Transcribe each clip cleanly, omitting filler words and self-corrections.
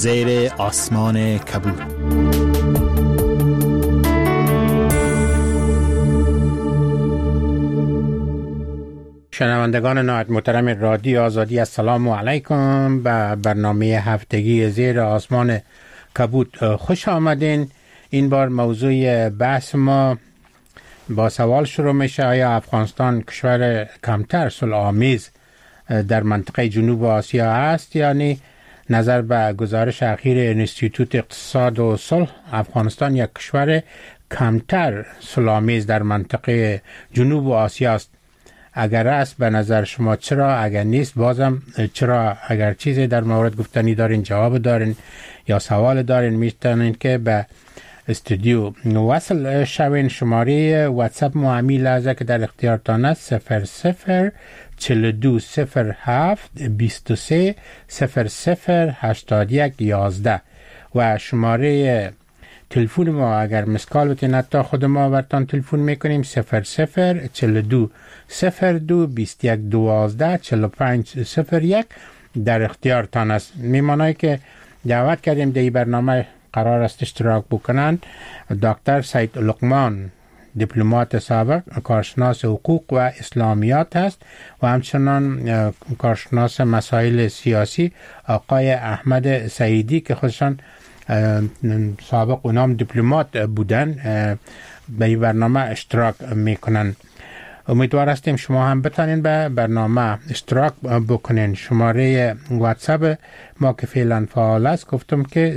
زیر آسمان کبود. شنوندگان نهایت محترم رادیو آزادی، السلام علیکم. به برنامه هفتگی زیر آسمان کبود خوش آمدین. این بار موضوع بحث ما با سوال شروع میشه: آیا افغانستان کشور کمتر صلح‌آمیز در منطقه جنوب آسیا است یا نه؟ نظر به گزارش اخیر انستیتوت اقتصاد و صلح، افغانستان یک کشور کمتر صلح‌آمیز در منطقه جنوب آسیا است. اگر است به نظر شما چرا؟ اگر نیست بازم چرا؟ اگر چیزی در مورد گفتنی دارین، جواب دارین یا سوال دارین، میتونین که به استودیو وصل شوین. شماره واتساپ معمی لحظه که در اختیارتان است 00420723008111 و شماره تلفن ما اگر مسکال بتین تا خود ما برتان تلفن میکنیم 00420221124501 در اختیارتان است. میمانایی که دعوت کردیم در این برنامه قرار است اشتراک بکنند: دکتر سید لقمان، دیپلمات سابق، کارشناس حقوق و اسلامیات است و همچنان کارشناس مسائل سیاسی آقای احمد سعیدی که خودشان سابق اونام دیپلمات بودن به این برنامه اشتراک میکنن. امیدوار هستیم شما هم بتانین به برنامه اشتراک بکنین. شماره واتساپ ما که فعلا فعال است گفتم که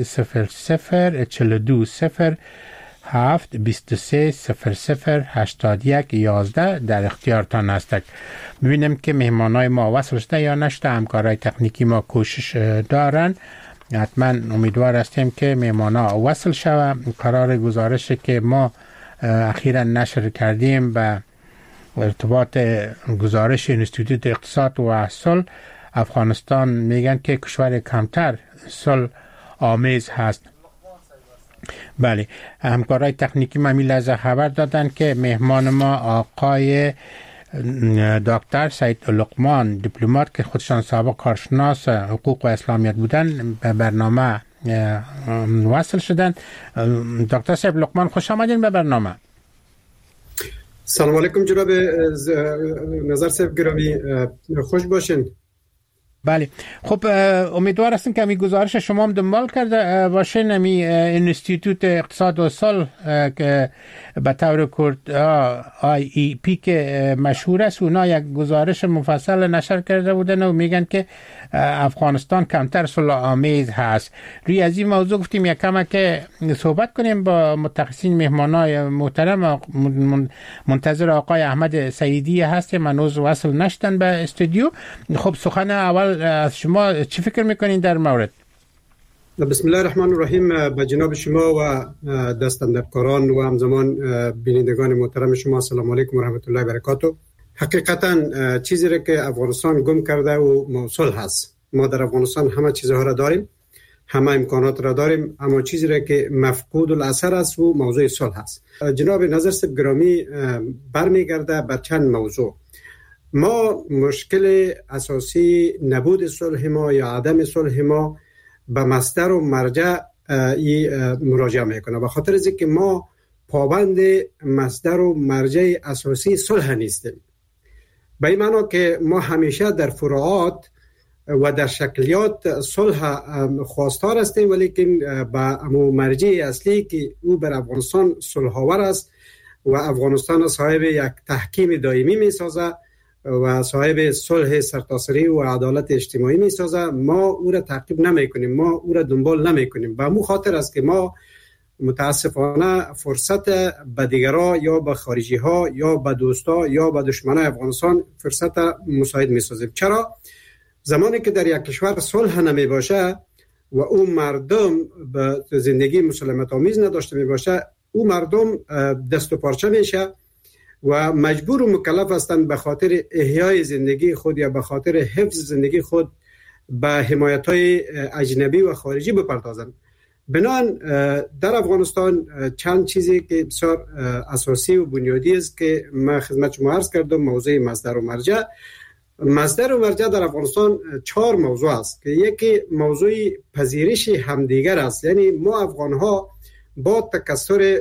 00420723008111 در اختیارتان است. ببینیم که مهمانای ما وصل شده یا نشده. همکارای تکنیکی ما کوشش دارن. حتما امیدوار هستیم که مهمانا وصل شوه. قرار گزارشی که ما اخیرا نشر کردیم به ارتباط گزارش انستیتوت اقتصاد و صلح، افغانستان میگن که کشور کمتر صلح آمیز هست. بله، همکارای تکنیکی ما این لحظه خبر دادن که مهمان ما آقای دکتر سید لقمان، دیپلمات که خودشان سابق کارشناس حقوق و اسلامیات بودن، به برنامه وصل شدن. دکتر سید لقمان خوش آمدین به برنامه. سلام علیکم جناب نظر صاحب گرامی، خوش باشین. بله، خب امیدوار هستم که همین گزارش شما هم دنبال کرده باشین. همین انستیتوت اقتصاد و صلح که به طور کرد IEP که مشهور است، اونا یک گزارش مفصل نشر کرده بودن و میگن که افغانستان کمتر صلح آمیز هست. روی از این موضوع گفتیم یک کم که صحبت کنیم با متخصصین. مهمانای محترم منتظر آقای احمد سعیدی هستیم، منوز وصل نشدن به استودیو. خب سخن اول از شما چی فکر میکنین در مورد؟ بسم الله الرحمن الرحیم. به جناب شما و دستاندرکاران و همزمان بینندگان محترم شما سلام علیکم و رحمت الله و برکاته. حقیقتا چیزی را که افغانستان گم کرده و موصول هست. ما در افغانستان همه چیزها را داریم، همه امکانات را داریم، اما چیزی را که مفقود الاثر است و موضوع صلح است. جناب نظر صاحب گرامی، برمیگرده بر چند موضوع. ما مشکل اساسی نبود صلح ما یا عدم صلح ما به مصدر و مرجع مراجعه میکنه، به خاطر از اینکه ما پابند مصدر و مرجع اساسی صلح نیستیم. به این معنی که ما همیشه در فروعات و در شکلیات صلح خواستار هستیم، ولیکن به مرجع اصلی که او بر افغانستان صلح آور است و افغانستان صاحب یک تحکیم دائمی می سازه و صاحب صلح سرتاسری و عدالت اجتماعی می سازه، ما او را تعقیب نمی کنیم، ما او را دنبال نمی کنیم. به مو خاطر است که ما متاسفانه فرصت به دیگرها یا به خارجی ها یا به دوستا یا به دشمنان افغانستان فرصت مساعد می سازیم. چرا؟ زمانی که در یک کشور صلح نمی باشه و او مردم به زندگی مسالمت آمیز نداشته می باشه، او مردم دست و پارچه میشه و مجبور و مکلف هستند به خاطر احیای زندگی خود یا به خاطر حفظ زندگی خود به حمایت‌های اجنبی و خارجی بپردازند. بنابراین در افغانستان چند چیزی که بسیار اساسی و بنیادی است که من خدمت شما عرض کردم: موضوع مصدر و مرجع. مصدر و مرجع در افغانستان 4 موضوع است که یکی موضوع پذیرش همدیگر است. یعنی ما افغان ها با تکثر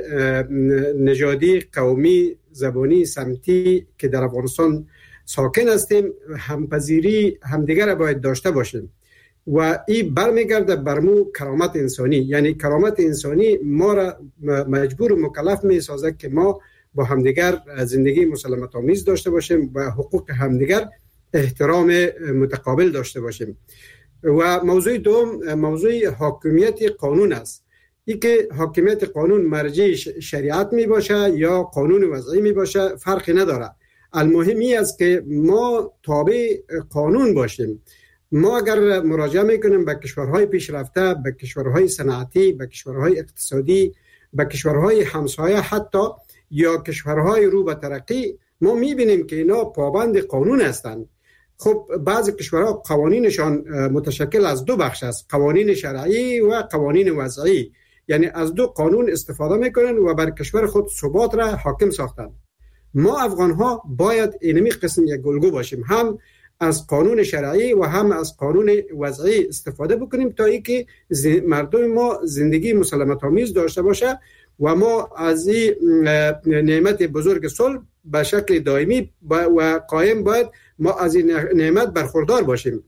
نژادی، قومی، زبانی، سمتی که در افغانستان ساکن هستیم، همپذیری همدیگر را باید داشته باشیم و این برمیگرده بر مو کرامت انسانی. یعنی کرامت انسانی ما را مجبور و مکلف می سازد که ما با همدیگر زندگی مسالمت آمیز داشته باشیم و حقوق همدیگر احترام متقابل داشته باشیم. و موضوع دوم موضوع حاکمیت قانون است. این که حاکمیت قانون مرجع شریعت می باشه یا قانون وضعی می باشه فرقی نداره. المهمی است که ما تابع قانون باشیم. ما اگر مراجعه میکنیم به کشورهای پیشرفته، به کشورهای صنعتی، به کشورهای اقتصادی، به کشورهای همسایه حتی یا کشورهای رو به ترقی، ما میبینیم که اینا پابند قانون هستند. خب بعضی کشورها قوانینشان متشکل از 2 بخش است، قوانین شرعی و قوانین وضعی. یعنی از 2 قانون استفاده میکنن و بر کشور خود ثبات را حاکم ساختن. ما افغان ها باید اینمی قسم یک الگو باشیم، هم از قانون شرعی و هم از قانون وضعی استفاده بکنیم تا اینکه مردم ما زندگی مسالمت آمیز داشته باشه و ما از این نعمت بزرگ صلح به شکل دائمی و قائم باید ما از این نعمت برخوردار باشیم.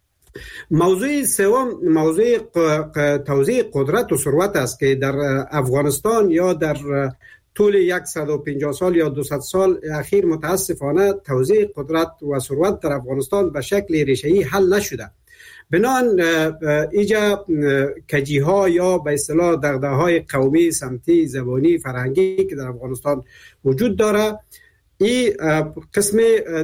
موضوع سوم موضوع توزیع قدرت و ثروت است که در افغانستان یا در طول 150 سال یا 200 سال اخیر متاسفانه توزیع قدرت و ثروت در افغانستان به شکل ریشه‌ای حل نشده. بنابراین اینجا کجی‌ها یا به اصطلاح دغدغه‌های قومی، سمتی، زبانی، فرهنگی که در افغانستان وجود داره، این قسم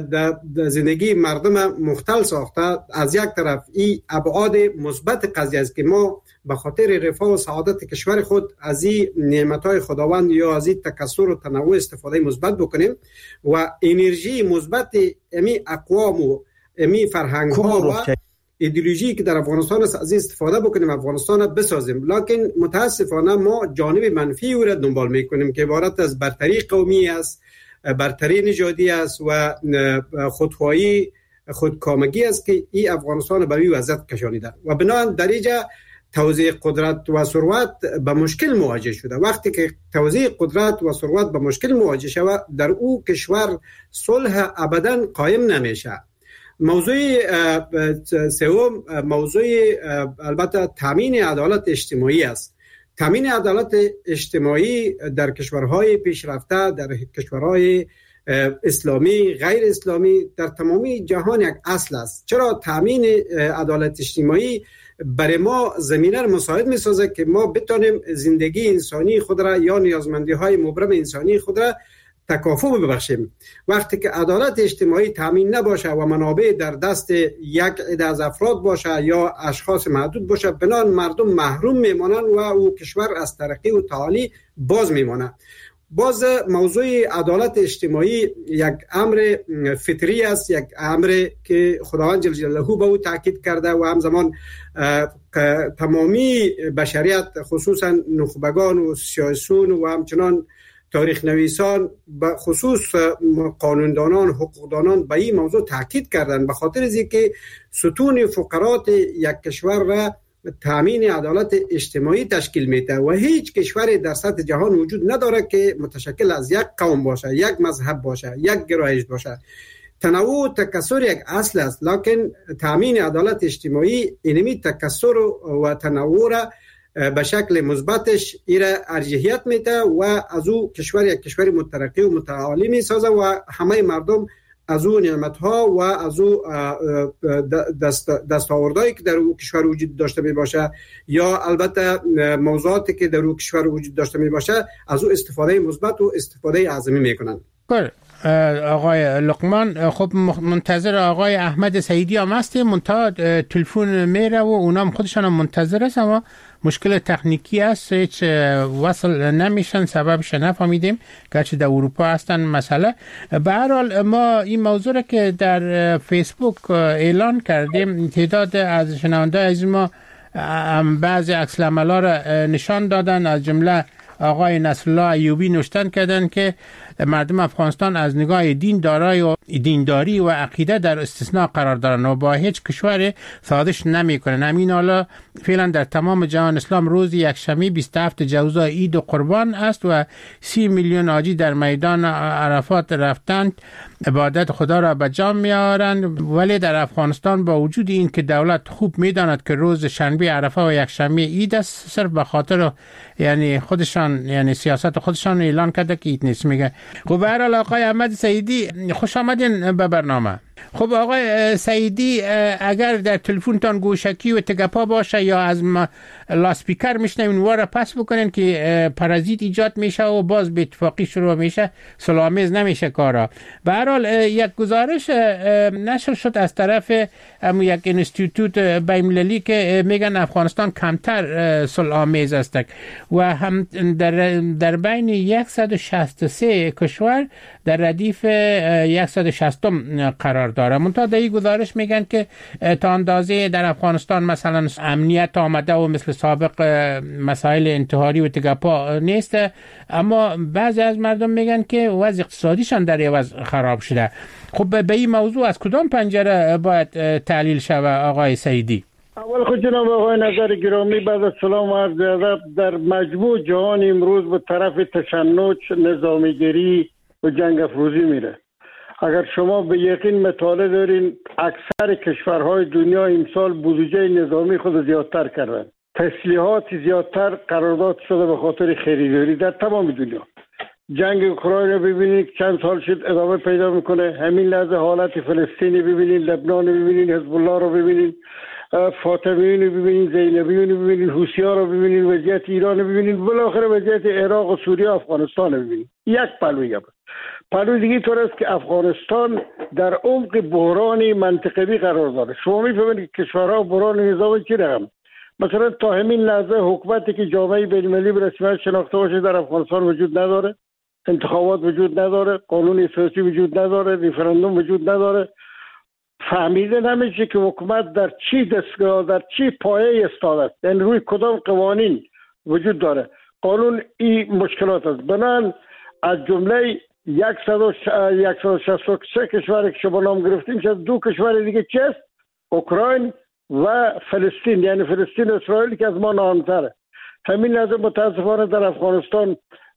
زندگی مردم مختل ساخته. از یک طرف این ابعاد مثبت قضیه است که ما به خاطر رفاه و سعادت کشور خود از این نعمت‌های خداوند یا از این تکثر و تنوع استفاده مثبت بکنیم و انرژی مثبت امی اقوام و امی فرهنگ‌ها و ایدئولوژی که در افغانستان است از استفاده بکنیم، افغانستان بسازیم. لکن متاسفانه ما جانب منفی او را دنبال میکنیم که عبارت از برتری قومی است، برتری نژادی است و خودخواهی، خودکامگی است که این افغانستان برای وضعیت کشانیده و بنابراین در اینجا توزیع قدرت و ثروت به مشکل مواجه شده. وقتی که توزیع قدرت و ثروت به مشکل مواجه شود، در او کشور صلح ابدا قائم نمیشه. موضوع سوم موضوع البته تامین عدالت اجتماعی است. تامین عدالت اجتماعی در کشورهای پیشرفته، در کشورهای اسلامی، غیر اسلامی، در تمامی جهان یک اصل است. چرا تامین عدالت اجتماعی برای ما زمینه را مساعد می‌سازه که ما بتونیم زندگی انسانی خود را یا نیازمندی‌های مبرم انسانی خود را تکافؤ ببخشیم. وقتی که عدالت اجتماعی تامین نباشه و منابع در دست یک عده از افراد باشه یا اشخاص محدود باشه، بنان مردم محروم میمانند و او کشور از ترقی و تعالی باز میمانه. باز موضوع عدالت اجتماعی یک امر فطری است، یک امر که خداوند جل جلاله به او تاکید کرده و همزمان تمامی بشریت خصوصا نخبگان و سیاسیون و همچنان تاریخ نویسان به خصوص قانوندانان، حقوقدانان به این موضوع تاکید کردند، به خاطر از اینکه ستون فقرات یک کشور را تامین عدالت اجتماعی تشکیل میده و هیچ کشوری در سطح جهان وجود نداره که متشکل از یک قوم باشه، یک مذهب باشه، یک گرایش باشه. تنوع و تکثر یک اصل است، لکن تامین عدالت اجتماعی اینمی تکثر و تنوع را به شکل مثبتش ایره ارجحیت میده و از او کشور یک کشور مترقی و متعالی میسازه و همه مردم از او نعمت‌ها و از او دستاوردهایی که در او کشور وجود داشته می باشه یا البته موضوعاتی که در او کشور وجود داشته می باشه از او استفاده مثبت و استفاده اعظمی میکنن. آقای لقمان، خب منتظر آقای احمد سعیدی هم هستیم، منتها تلفن میره و اونام خودشان هم منتظر است اما مشکل تکنیکی است، هیچ وصل نمیشن، سببش نفهمیدیم، گرچه در اروپا هستن مسئله. به هر حال ما این موضوع را که در فیسبوک اعلان کردیم، تعداد از شنونده از ما بعضی عکس العمل‌ها را نشان دادن، از جمله آقای نصرالله ایوبی نوشتن کردن که مردم افغانستان از نگاه دینداری و عقیده در استثناء قرار دارن و با هیچ کشور سازش نمیکنن. همین حالا فعلا در تمام جهان اسلام روز یکشنبه 27 جوزا عید و قربان است و 30 میلیون حاجی در میدان عرفات رفتند عبادت خدا را به جا میآورند. ولی در افغانستان با وجود این که دولت خوب میداند که روز شنبه عرفه و یکشنبه عید است، صرف به خاطر خودشان سیاست خودشان اعلان کرده که عید نیست. میگه خب به هر حال آقای احمد سعیدی خوش آمدین به برنامه. خب آقای سعیدی، اگر در تلفنتان گوشکی و تگپا باشه یا از لاسپیکر میشنوین واره پس بکنین که پرازیت ایجاد میشه و باز به اتفاقی شروع میشه، صلح‌آمیز نمیشه کارا. به هر حال یک گزارش نشر شد از طرف یک انستیتوت بین‌المللی که میگن افغانستان کمتر صلح‌آمیز است و هم در بین 163 کشور در ردیف 160 قرار داره. منتها در این گزارش میگن که تا اندازه در افغانستان مثلا امنیت آمده و مثل سابق مسائل انتحاری و تگپا نیست، اما بعضی از مردم میگن که وضع اقتصادیشان در عوض خراب شده. خب به این موضوع از کدام پنجره باید تحلیل شود آقای سعیدی؟ اول خود جناب آقای نظر گرامی، بعد از سلام و عرض ادب، در مجموع جهان امروز به طرف تشنج، نظامیگری و جنگ افروزی میره. اگر شما به یقین مطالعه دارین اکثر کشورهای دنیا امسال بودجه نظامی خود زیادتر کردن، تسلیحات زیادتر قرارداد شده به خاطر خریداری در تمام دنیا. جنگ اوکراین رو ببینید چند سال شد ادامه پیدا میکنه. همین لحظه حالت فلسطین ببینید، لبنان رو ببینید، حزب الله رو ببینید، فاطمیون رو ببینید، زینبیون رو ببینید، حوثی‌ها رو ببینید، وضعیت ایران رو ببینید، بالاخره وضعیت عراق و سوریه و افغانستان رو ببینید. یک پلوی دیگه طور است که افغانستان در عمق بحران منطقه‌ای قرار داره. شما می‌فهمید که کشورها بحران نظامی چی رقم؟ مثلا تا همین لحظه حکومتی که جامعه بین‌المللی به رسمیت شناخته باشه در افغانستان وجود نداره، انتخابات وجود نداره، قانون اساسی وجود نداره، ریفرندوم وجود نداره. فهمیده نمیشه که حکومت در چی دستگاه، در چی پایه ایستاده است، یعنی روی کدام قوانین وجود داره. قانون این مشکلات است. بنابراین از جمله 163 کشور که شما نام گرفتیم، شد دو کشور دیگه چیست؟ اوکراین و فلسطین، یعنی فلسطین و اسرائیل که از ما نامتره. همین لحظه متاسفانه در افغانستان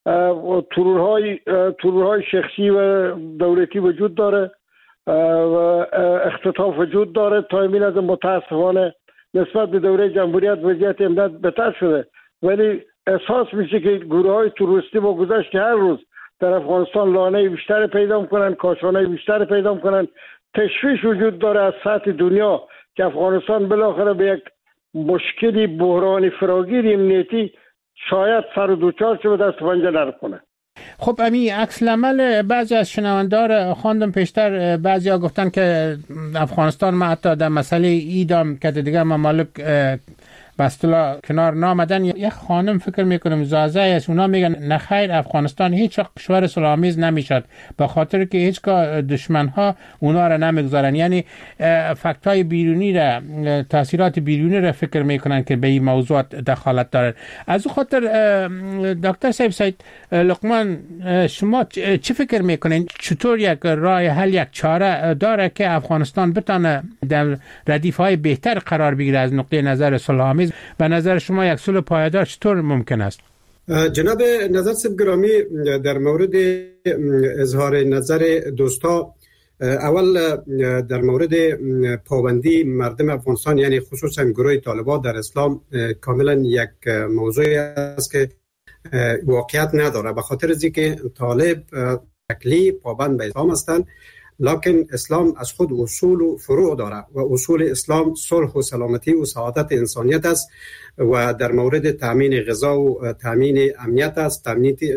ترورهای شخصی و دولتی وجود داره و اختطاف وجود داره. تا همین لحظه متاسفانه نسبت به دوره جمهوریت وضعیت امنیت بهتر شده، ولی احساس میشه که گروه‌های تروریستی با گذشت هر روز در افغانستان لانه بیشتر پیدا میکنن، کاشانه بیشتر پیدا میکنن. تشویش وجود داره از سطح دنیا که افغانستان بالاخره به یک مشکلی بحرانی فراگیر امنیتی شاید سر و دوچار شه و دست پنجه نرم کنه. خب امی عکس العمل بعضی از شنوندار خواندم پیشتر، بعضی ها گفتن که افغانستان ما حتی در مسئله ایدام که دیگه ممالک بستلا کنار نامدن. یک خانم فکر میکنم زازه است، اونا میگن نخیر افغانستان هیچ وقت کشور صلح‌آمیز نمیشد به خاطر که هیچگاه دشمن ها اونا را نمیگذارن. یعنی فکت های بیرونی را، تاثیرات بیرونی را فکر میکنن که به این موضوعات دخالت دارن. از اون خاطر دکتر صاحب سید لقمان، شما چی فکر میکنین چطور یک راه حل، یک چاره داره که افغانستان بتونه در ردیف های بهتر قرار بگیره از نقطه نظر صلح‌آمیز؟ به نظر شما یک صلح پایدار چطور ممکن است؟ جناب نظر صاحب گرامی، در مورد اظهار نظر دوستا، اول در مورد پابندی مردم افغانستان یعنی خصوصا گروه طالبان در اسلام کاملا یک موضوعی است که واقعیت نداره، به خاطر از اینکه طالب شکلی پابند به اسلام هستند، لکن اسلام از خود اصول و فروع داره و اصول اسلام صلح و سلامتی و سعادت انسانیت است و در مورد تامین غذا و تامین امنیت است،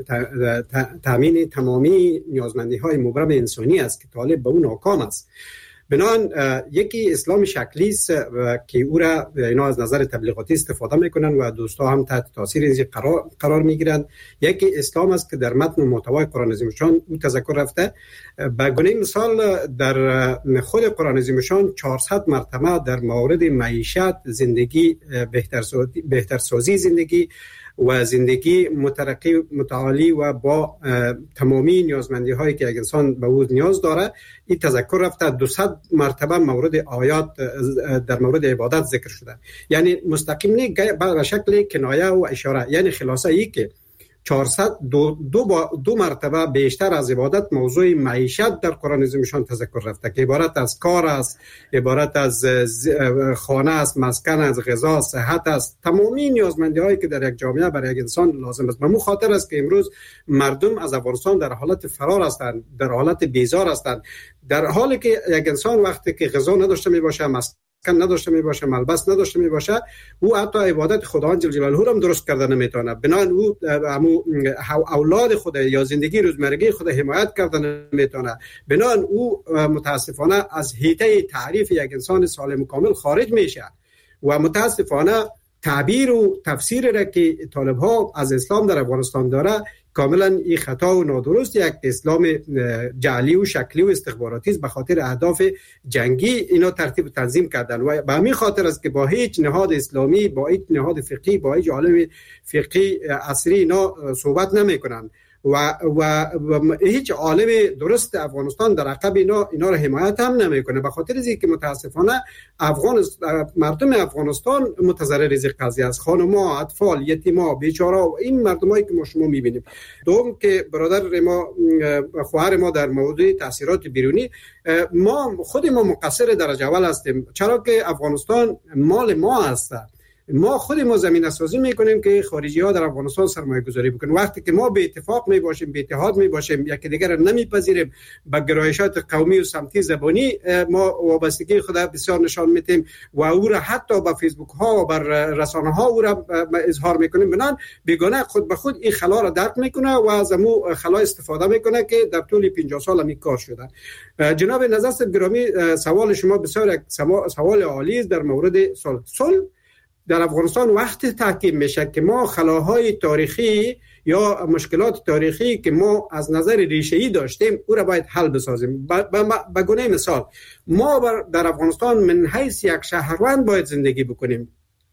تامین تمامی نیازمندی های مبرم انسانی است که طالب به اون ناکام است. بنابراین یکی اسلام شکلی است که او را اینا از نظر تبلیغاتی استفاده میکنن و دوستا هم تحت تاثیر این قرار میگیرند. یکی اسلام است که در متن و محتوای قرآن عظیم الشان او تذکر رفته. به گونه مثال در خود قرآن عظیم الشان 400 مرتبه در مورد معیشت، زندگی، بهترسازی زندگی و زندگی مترقی متعالی و با تمامی نیازمندی هایی که یک انسان به او نیاز داره. این تذکر رفته 200 مرتبه مورد آیات در مورد عبادت ذکر شده، یعنی مستقیم نه به شکل کنایه و اشاره، یعنی خلاصه ای که 402 مرتبه بیشتر از عبادت موضوع معیشت در قرآن عظیمشان تذکر رفته که عبارت از کار است، عبارت از خانه است، مسکن است، غذا، صحت است، تمامی نیازمندی هایی که در یک جامعه برای یک انسان لازم است. به مو خاطر است که امروز مردم از افغانستان در حالت فرار هستند، در حالت بیزار هستند، در حالی که یک انسان وقتی که غذا نداشته می باشه، نداشته می باشه، ملبس نداشته می باشه، او حتی عبادت خداوند جل جلاله هم درست کرده نمیتونه. بنابراین او اولاد خود یا زندگی روزمرگی خود حمایت کرده نمیتونه. بنابراین او متاسفانه از حیطه تعریف یک انسان سالم و کامل خارج میشه و متاسفانه تعبیر و تفسیر را که طالب ها از اسلام در افغانستان داره کاملا این خطا و نادرست، یک اسلام جعلی و شکلی و استخباراتی است. به خاطر اهداف جنگی اینا ترتیب و تنظیم کردن و به همین خاطر است که با هیچ نهاد اسلامی، با هیچ نهاد فقهی، با هیچ عالم فقهی عصری اینا صحبت نمیکنن و هیچ عالم درست افغانستان در عقب اینا را حمایت هم نمیکنه. به خاطر اینکه که متاسفانه مردم افغانستان متضرر از قضیه است، خانم‌ها، اطفال، یتیما، بیچاره‌ها، این مردمایی که ما شما میبینیم. دوم که برادر ما، خواهر ما در موضوع تاثیرات بیرونی، ما خود ما مقصر درجه اول هستیم، چرا که افغانستان مال ما است. ما خود ما زمینه سازی میکنیم که خارجی ها در افغانستان سرمایه گذاری بکنن. وقتی که ما به اتفاق می باشیم، به اتحاد می باشیم، یکی دیگر را نمیپذیریم، به گرایشات قومی و سمتی زبانی ما وابستگی خود بسیار نشان میدیم و او را حتی به فیسبوک ها و بر رسانه ها او را اظهار میکنیم، بنان بیگانه خود به خود این خلا را درک میکنه و از امو خلا استفاده میکنه که در طول 50 سال می کار شده. جناب نظر گرامی، سوال شما بسیار سوال عالی است در مورد صلح. در افغانستان وقتی تحکیم میشه که ما خلاهای تاریخی یا مشکلات تاریخی که ما از نظر ریشه‌ای داشتیم او را باید حل بسازیم. به گونه مثال ما در افغانستان من حیث یک شهروند باید زندگی بکنیم.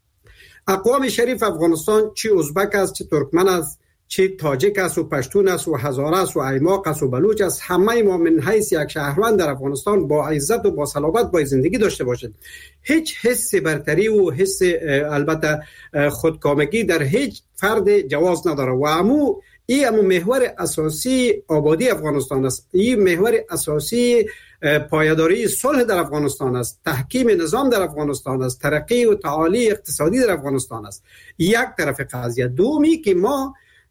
اقوام شریف افغانستان چه ازبک است، چه ترکمن است، چه تاجیک است و پشتون است و هزاره است و ایماق است و بلوچ است، همه ما من حیث یک شهروند در افغانستان با عزت و با صلابت باید زندگی داشته باشیم. هیچ حس برتری و حس البته خودکامگی در هیچ فرد جواز نداره و امو محور اساسی آبادی افغانستان است. این محور اساسی پایداری صلح در افغانستان است، تحکیم نظام در افغانستان است، ترقی و تعالی اقتصادی در افغانستان است. یک طرف قضیه. دومی که ما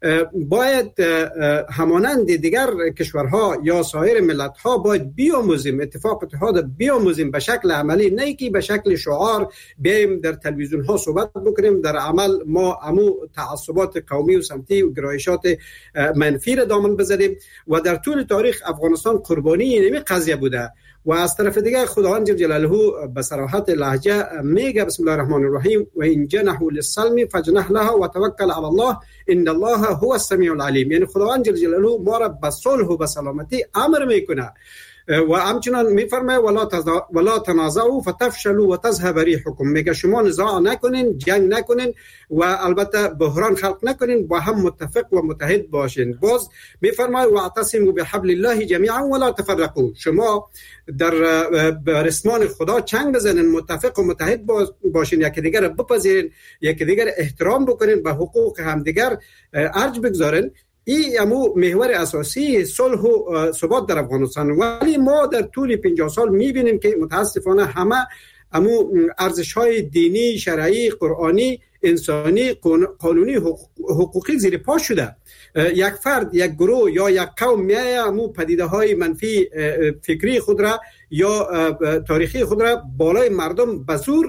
باید همانند دیگر کشورها یا سایر ملت‌ها باید بیاموزیم، اتفاق اتحاد بیاموزیم به شکل عملی، نه که به شکل شعار بیایم در تلویزیون ها صحبت بکنیم، در عمل ما امو تعصبات قومی و سمتی و گرایشات منفی را دامن بزنیم و در طول تاریخ افغانستان قربانی این قضیه بوده. و از طرف دیگر خداوند جل جلاله به صراحت لهجه میگه بسم الله الرحمن الرحیم و ان جنحوا للسلم فاجنح لها وتوکل علی الله ان الله هو السمیع العلیم. یعنی خداوند جل جلاله ما را به صلح و به سلامتی امر میکنه و همچنان میفرماید ولا تنازعوا فتفشلوا وتذهب ريحكم. میگه شما نزاع نکنین، جنگ نکنین و البته بحران خلق نکنین، با هم متفق و متحد باشین. باز میفرماید واعتصموا بحبل الله جميعا ولا تفرقوا. شما در رسمان خدا چنگ بزنین، متفق و متحد باشین، یکی دیگر را بپذیرین، یکی دیگر احترام بکنین، به حقوق همدیگر ارج بگذارین. این امو محور اساسی صلح و ثبات در افغانستان. ولی ما در طول 50 سال میبینیم که متاسفانه همه امو ارزش‌های دینی، شرعی، قرآنی، انسانی، قانونی، حقوقی زیر پا شده. یک فرد، یک گروه یا یک قوم میایه امو پدیده‌های منفی فکری خود را یا تاریخی خود را بالای مردم به زور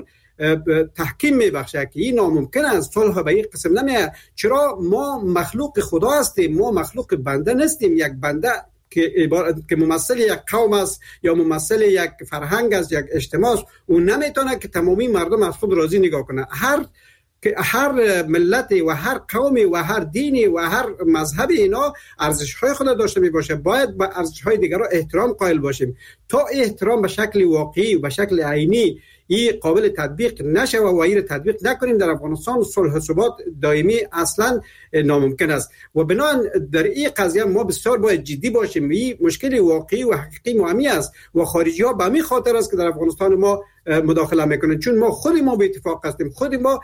تحکیم میبخشه که این ناممکن است. صلح به این قسم نمیه. چرا؟ ما مخلوق خدا هستیم، ما مخلوق بنده نیستیم. یک بنده که ممثل یک قوم است یا ممثل یک فرهنگ است، یک اجتماع است، اون نمیتونه که تمامی مردم از خود راضی نگاه کنه. هر که هر ملت و هر قومی و هر دینی و هر مذهبی اینا ارزش‌های خود داشته میباشه. باید به ارزش‌های دیگران احترام قائل باشیم. تا احترام به شکل واقعی و به شکل عینی این قابل تطبیق نشه و این تطبیق نکنیم، در افغانستان صلح و ثبات دائمی اصلا ناممکن است. و بنابراین در این قضیه ما بسیار باید جدی باشیم. این مشکل واقعی و حقیقی مهمی است و خارجی ها به همین خاطر است که در افغانستان ما مداخله میکنن، چون ما به اتفاق هستیم. خود ما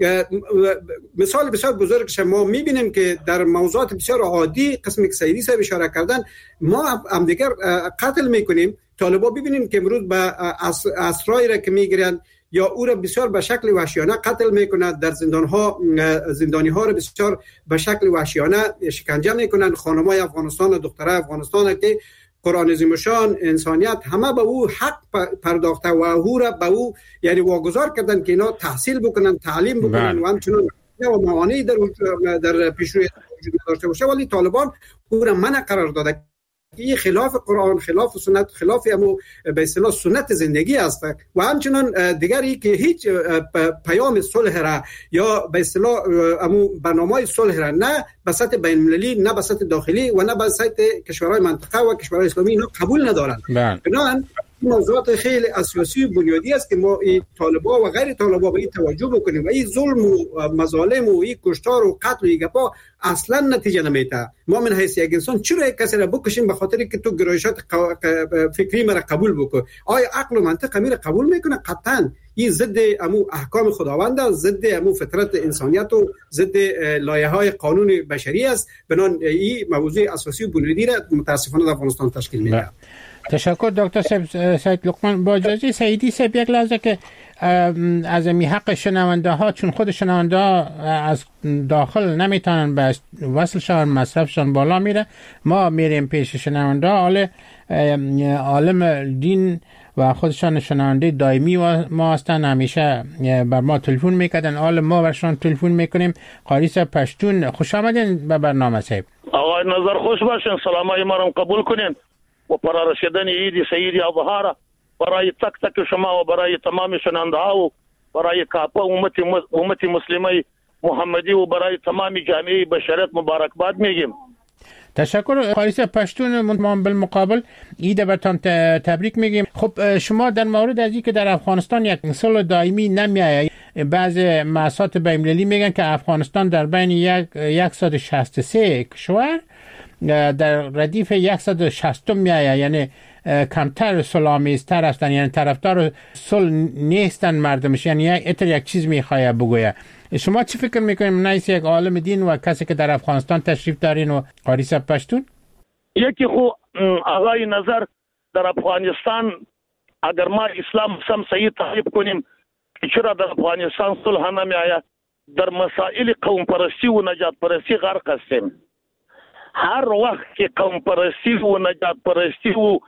مثال بسیار بزرگش ما میبینیم که در موضوعات بسیار عادی قسمی که سیدی صاحب اشاره کردن ما هم دیگر قتل میکنیم. طالبا ببینیم که امروز به اسرایی را که میگیرن یا او را بسیار به شکل وحشیانه قتل میکنند، در زندانی ها را بسیار به شکل وحشیانه شکنجه میکنند. خانمای افغانستان و دخترای افغانستان که قرآن عظیم الشان انسانیت همه به او حق پرداخته و او را به او یعنی واگذار کردن که اینا تحصیل بکنن، تعلیم بکنن و همچنان و معانی در پیشروی وجود داشته باشه، ولی طالبان او را منع قرار داده. این خلاف قرآن، خلاف سنت، خلاف به اصطلاح سنت زندگی است و همچنان دیگری که هیچ پیام صلح را یا به اصطلاح برنامه‌های صلح را نه به سطح بین‌المللی، نه به سطح داخلی و نه به سطح کشورهای منطقه و کشورهای اسلامی اینا قبول ندارند. بنابراین موضوعات خیلی اساسی و بنیادی است که ما این طالبا و غیر طالبا به این توجه بکنیم و این ظلم و مظالم و این کشتار و قتل و گپا اصلا نتیجه نمیده. ما من حیث یک انسان چرا کسی را بکشیم به خاطر که تو گرایشات فکری مرا قبول بکن؟ آیا عقل و منطق میره قبول میکنه؟ قطعا این ضد امو احکام خداوند است، ضد امو فطرت انسانیت و ضد لایحه‌های قانون بشری است. بنابراین این موضوع اساسی و بنیادی را متاسفانه در افغانستان تشکیل میده. تشکر دکتر سید لقمان. با اجازه سیدی صاحب یک لحظه که از می حق شنونده ها، چون خود شنونده ها از داخل نمیتونن به وصلشان مصرفشان بالا میره، ما میریم پیش شنونده ها. عالم دین و خودشان شنونده دائمی ما هستن، همیشه بر ما تلفن میکردن، حال ما برشان تلفن میکنیم. قاری صاحب پشتون، خوش آمدین به برنامه صاحب. آقای نظر خوش باشین، سلامای ما رو قبول کنین و برای رسیدن عید سعید اضحا برای تک تک شما و برای تمام شنونده ها و برای کافه امت مسلمه محمدی و برای تمام جامعه بشریت مبارکباد میگیم. تشکر قاری صاحب پشتون. ما بالمقابل عید برتان تبریک میگیم. خب شما در مورد از اینکه در افغانستان یک صلح دائمی نمیآید، بعض مؤسسات بین‌المللی میگن که افغانستان در بین 163 کشور در ردیف 160 میآید، یعنی کمتر صلح‌آمیزتر هستن، یعنی طرفدار صلح نیستن مردمش، یعنی یک چیز میخواد بگوید. شما چی فکر میکنید؟ نایس یک عالم دین و کسی که در افغانستان تشریف دارین و قاری صاحب پشتون. یکی خو آقای نظر در افغانستان اگر ما اسلام سم صحیح تعریف کنیم چرا در افغانستان صلح نمیآید؟ در مسائل قوم پرستی و نجات پرستی غرق هستیم. هر وقت که قوم پرستی و نجات پرستی و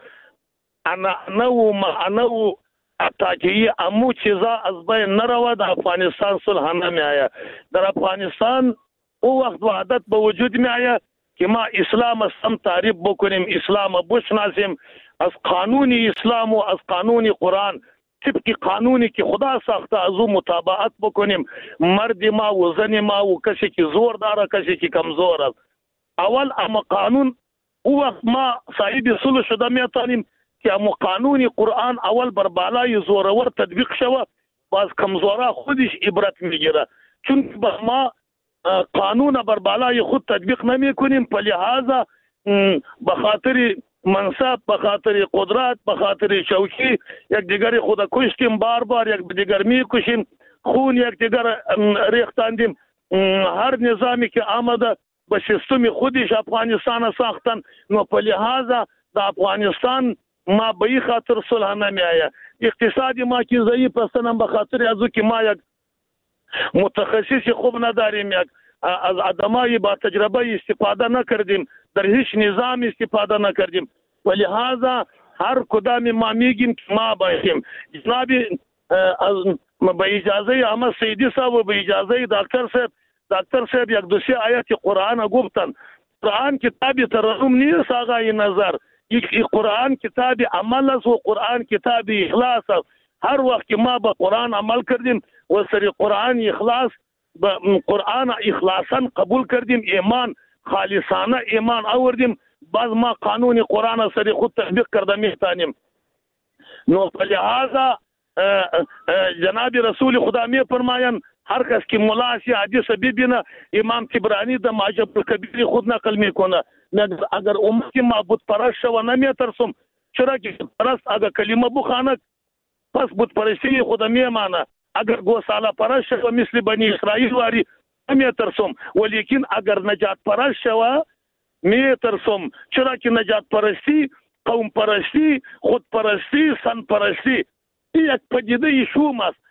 انا و اتاکی امو چیزا از بین نرود، در افغانستان صلح نمیآید. در افغانستان او وقت وحدت به وجود میآید که ما اسلام سم تعریف بکنیم، اسلام بشناسیم، از قانون اسلام و از قانون قرآن طبق قانونی که خدا ساخته از او مطابقت بکنیم. مرد ما و زن ما و کسی که زور داره کسی که کمزور است. اول اما قانون او وقت ما صاحب صلح شده میتونیم که اما قانون قرآن اول بر بالای زورور تطبیق شود، باز کمزورا خودش عبرت میگیره، چون ما قانون بر بالای خود تطبیق نمی کنیم. په لحاظا به خاطر منصب، به خاطر قدرت، به خاطر شوکی یک دیگر خود کشتیم، بار یک دیگر میکشیم، خون یک دیگر ریختاندیم. هر نظامی که آمده به سیستم خودش افغانستان ساختن، نو په لحاظا د افغانستان ما به این خاطر صلح نمیآید. اقتصادی ما که ضعیف هستن به خاطر از که ما یک متخصص خوب نداریم، یک از آدمای با تجربه استفاده نکردیم، در هیچ نظام استفاده نکردیم. و لحاظا هر کدام ما میگیم که ما باشیم. جنابی به اجازه احمد سیدی صاحب و به اجازه دکتر صاحب یک دو سه آیات قرآن گفتن. قرآن کتاب ترحم نیست آقای نظر، این قرآن کتاب عمل است و قرآن کتاب اخلاص است. هر وقت که ما به قرآن عمل کردیم و سری قرآن اخلاص قرآن اخلاصا قبول کردیم، ایمان خالصانه ایمان آوردیم، باز ما قانون قرآن سری خود تطبیق کرده میتانیم. نو لہذا جناب رسول خدا می فرمایند هر کس که ملا سی حدیث ببینه، امام طبرانی در معجم الکبیر خود نقل میکنه، اگر امت معبود پرست شو نمیترسم، چرا که پرست اگر کلمه بخواند پس بود پرستی خدا میمانه، اگر گوساله پرست شو مثل بنی اسرائیل واری نمیترسم، ولیکن اگر نجات پرست شو میترسم، چرا که نجات پرستی، قوم پرستی، خود پرستی، سن پرستی یک پدیده شوم است.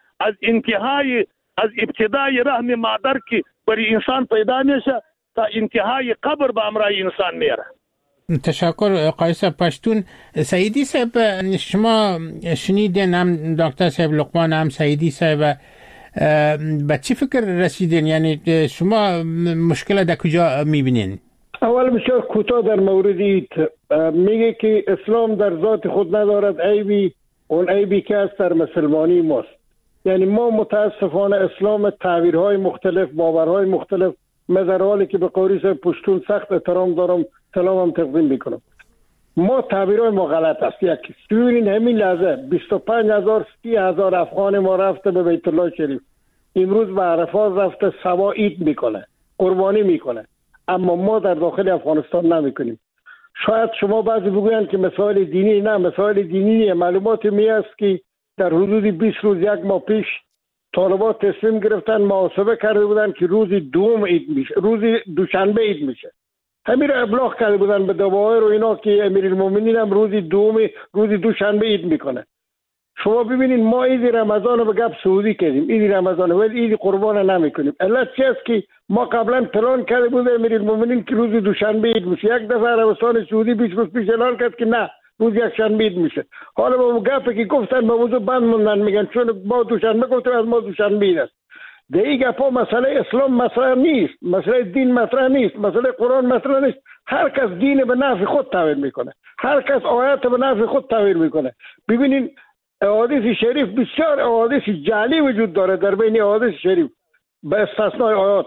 از ابتدای رحم مادر که برای انسان پیدا میشه تا انتهای قبر به امرای انسان میره. تشکر قایص پشتون. سعیدی صاحب، شما شنیدین هم دکتر صاحب لقمان هم سعیدی صاحب به چی فکر رسیدین؟ یعنی شما مشکل در کجا میبینین؟ اول بسیار کوتاه در موردی میگه که اسلام در ذات خود ندارد عیبی، اون عیبی که است در مسلمانی ماست. یعنی ما متاسفانه اسلام تعبیرهای مختلف، باورهای مختلف، من در حالی که به قاری صاحب پشتون سخت احترام دارم، سلامم تقدیم میکنم، ما تعبیرهای ما غلط است. یکی ببینید همین لحظه 25,000 30,000 افغان ما رفته به بیت الله شریف، امروز به عرفات رفته سوا عید میکنه، قربانی میکنه، اما ما در داخل افغانستان نمیکنیم. شاید شما بعضی بگویند که مسائل دینی، نه مسائل دینی نیست. معلومات می است که در حدود 20 روز یک ماه پیش طالبان تصمیم گرفتن، محاسبه کرده بودن که روز دوم عید میشه، روز دوشنبه عید میشه، همین را ابلاغ کرده بودن به دوایر و اینا که امیرالمومنین هم روز دوشنبه عید میکنه. شما ببینید ما عید رمضان رو به گپ سعودی کردیم، عید رمضان، ولی عید قربان نمیکنیم. علت چی است که ما قبلا پلان کرده بودیم امیرالمومنین که روز دوشنبه عید میشه، یک دفعه عربستان سعودی 20 روز پیش اعلان کرد که نه روز یک شنبه عید میشه. حالا با گپی که گفتن به موضوع بند موندن، میگن چون ما دوشنبه گفتیم از ما دوشنبه عید است. در این گپا مسئله اسلام مطرح نیست، مسئله دین مطرح نیست، مسئله قرآن مطرح نیست. هر کس دین به نفع خود تعبیر میکنه، هر کس آیات به نفع خود تعبیر میکنه. ببینید احادیث شریف بسیار احادیث جعلی وجود داره در بین احادیث شریف به استثنای آیات.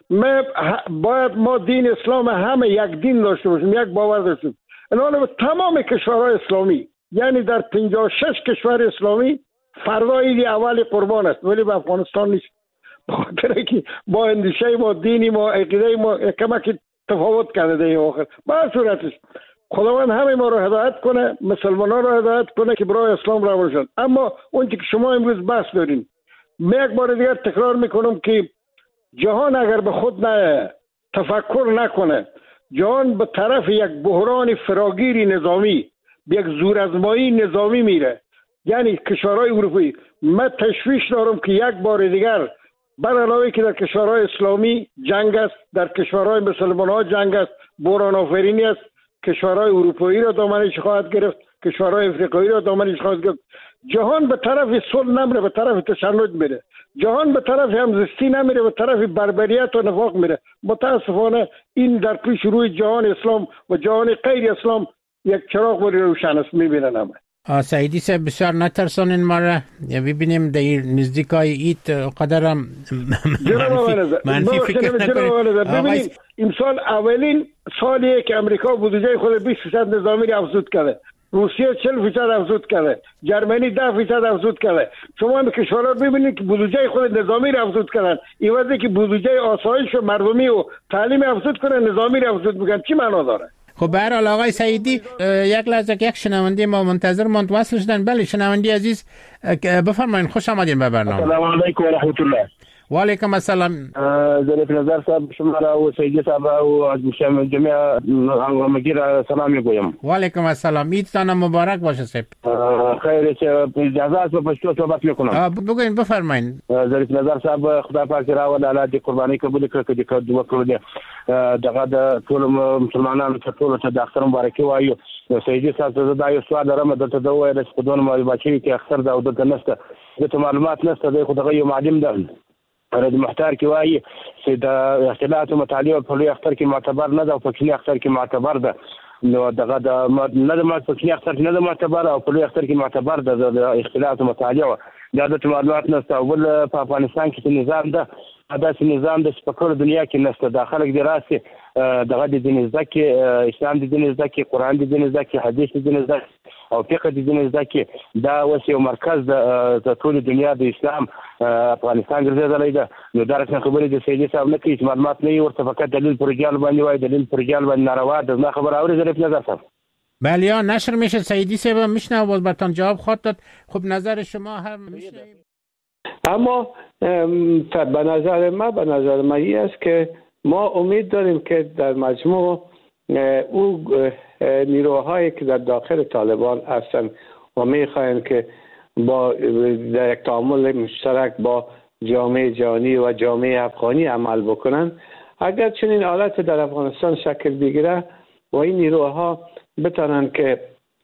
باید ما دین اسلام همه یک دین داشته باشیم، یک باور داشته باشیم. الان تمام کشورهای اسلامی، یعنی در 56 کشور اسلامی فردا عید اول قربان است، ولی به افغانستان نیست. بخاطر که با اندیشه ما، دینی ما، عقیده ما کمک تفاوت کرده در آخر. به هر صورتش خداوند همه ما رو هدایت کنه، مسلمانان رو هدایت کنه که برای اسلام را باشند. اما اون که شما امروز بحث دارین، من یک بار دیگر تکرار میکنم که جهان اگر به خود تفکر نکنه، جهان به طرف یک بحران فراگیری نظامی، به یک زورآزمایی نظامی میره. یعنی کشورهای اروپایی، من تشویش دارم که یک بار دیگر بر علاوه که در کشورهای اسلامی جنگ است، در کشورهای مسلمان ها جنگ است، بحران آفرینی است، کشورهای اروپایی را دامنش خواهد گرفت، کشورهای افریقایی را دامنش خواهد گرفت. جهان به طرف صلح نمیره، به طرف تشنج میره. جهان به طرف همزیستی نمیره، به طرف بربریت و نفاق میره. متاسفانه این در پیش روی جهان اسلام و جهان غیر اسلام یک چراغ روشن است، میبینن همه. سعیدی صاحب بسیار نترسانین ما را ببینیم در نزدیکای عید قدرم منفی فکر نکنید. ببینید امسال اولین سالیه که امریکا بودجه خود 20% نظامی را افزود کرده، روسیه 40% افزود کرده، جرمنی 10% افزود کرده. شما هم کشورها ببینید که بودجه خود نظامی را افزود کردن، این وقتی که بودجه آسایش و مردمی و تعلیم افزود کنن، نظامی را افزود میکنن، چی معنا داره؟ خب به هر حال آقای سعیدی، یک لحظه یک شنونده ما منتظر ماند وصل شدن. بله شنونده عزیز بفرمایید، خوش آمدین به برنامه. السلام علیکم و رحمت الله. و علیکم السلام. ظریف نظر صاحب شما را و سعیدی صاحب و از جميع همگیر سلام میگویم. و علیکم السلام. عیدتان مبارک باشه صاحب. خیر، چه اجازه است به پشتو صحبت میکنم؟ بگوین بفرمایید. ظریف نظر صاحب خدا پاک راول الله دې قرباني قبول کړي چې دوه کړو دي دغه د ټول مسلمانانو ته ټول ته د اختر مبارکي وایو. سعیدی صاحب دا یو سوال لرم دلته د وایي چې خودونه مې بچی کې اختر دا د نسته د معلومات نسته د خدای یو معلم ده رد محتار کې وایي چې د اختلاط مطالعه په لوی اختر کې معتبر نه ده او په کلی اختر کې معتبر ده. نو دغه د نه د ماته اختر نه د معتبر او په لوی اختر کې معتبر ده د اختلاط مطالعه دا د معلومات نسته. او بل په افغانستان کې نظام ده داسې نظام د سپکړو دنیا کې نشته. دا خلک دی راسي دغه د دین زده اسلام د دین زده قرآن د دین زده حدیث د دین زده او فقه د دین زده. دا اوس یو مرکز د ټول دنیا د اسلام افغانستان ګرځېدلی ده. نو دا رسمي خبرې د سیدي صاحب نه کوي چې معلومات نه وي ورته فقط دلیل پر رجال باندې وایي دلیل پر رجال باندې ناروا ده. نه خبر اوري ظریف نظر صاحب. بله یا نشر میشه سیدی صاحب میشنه باز براتون جواب خواهد داد. خب نظر شما هم میشه. اما به نظر من این است که ما امید داریم که در مجموع او نیروهایی که در داخل طالبان هستند و میخواهند که با در یک تعامل مشترک با جامعه جهانی و جامعه افغانی عمل بکنند، اگر چنین حالت در افغانستان شکل بگیره و این نیروها بتونن که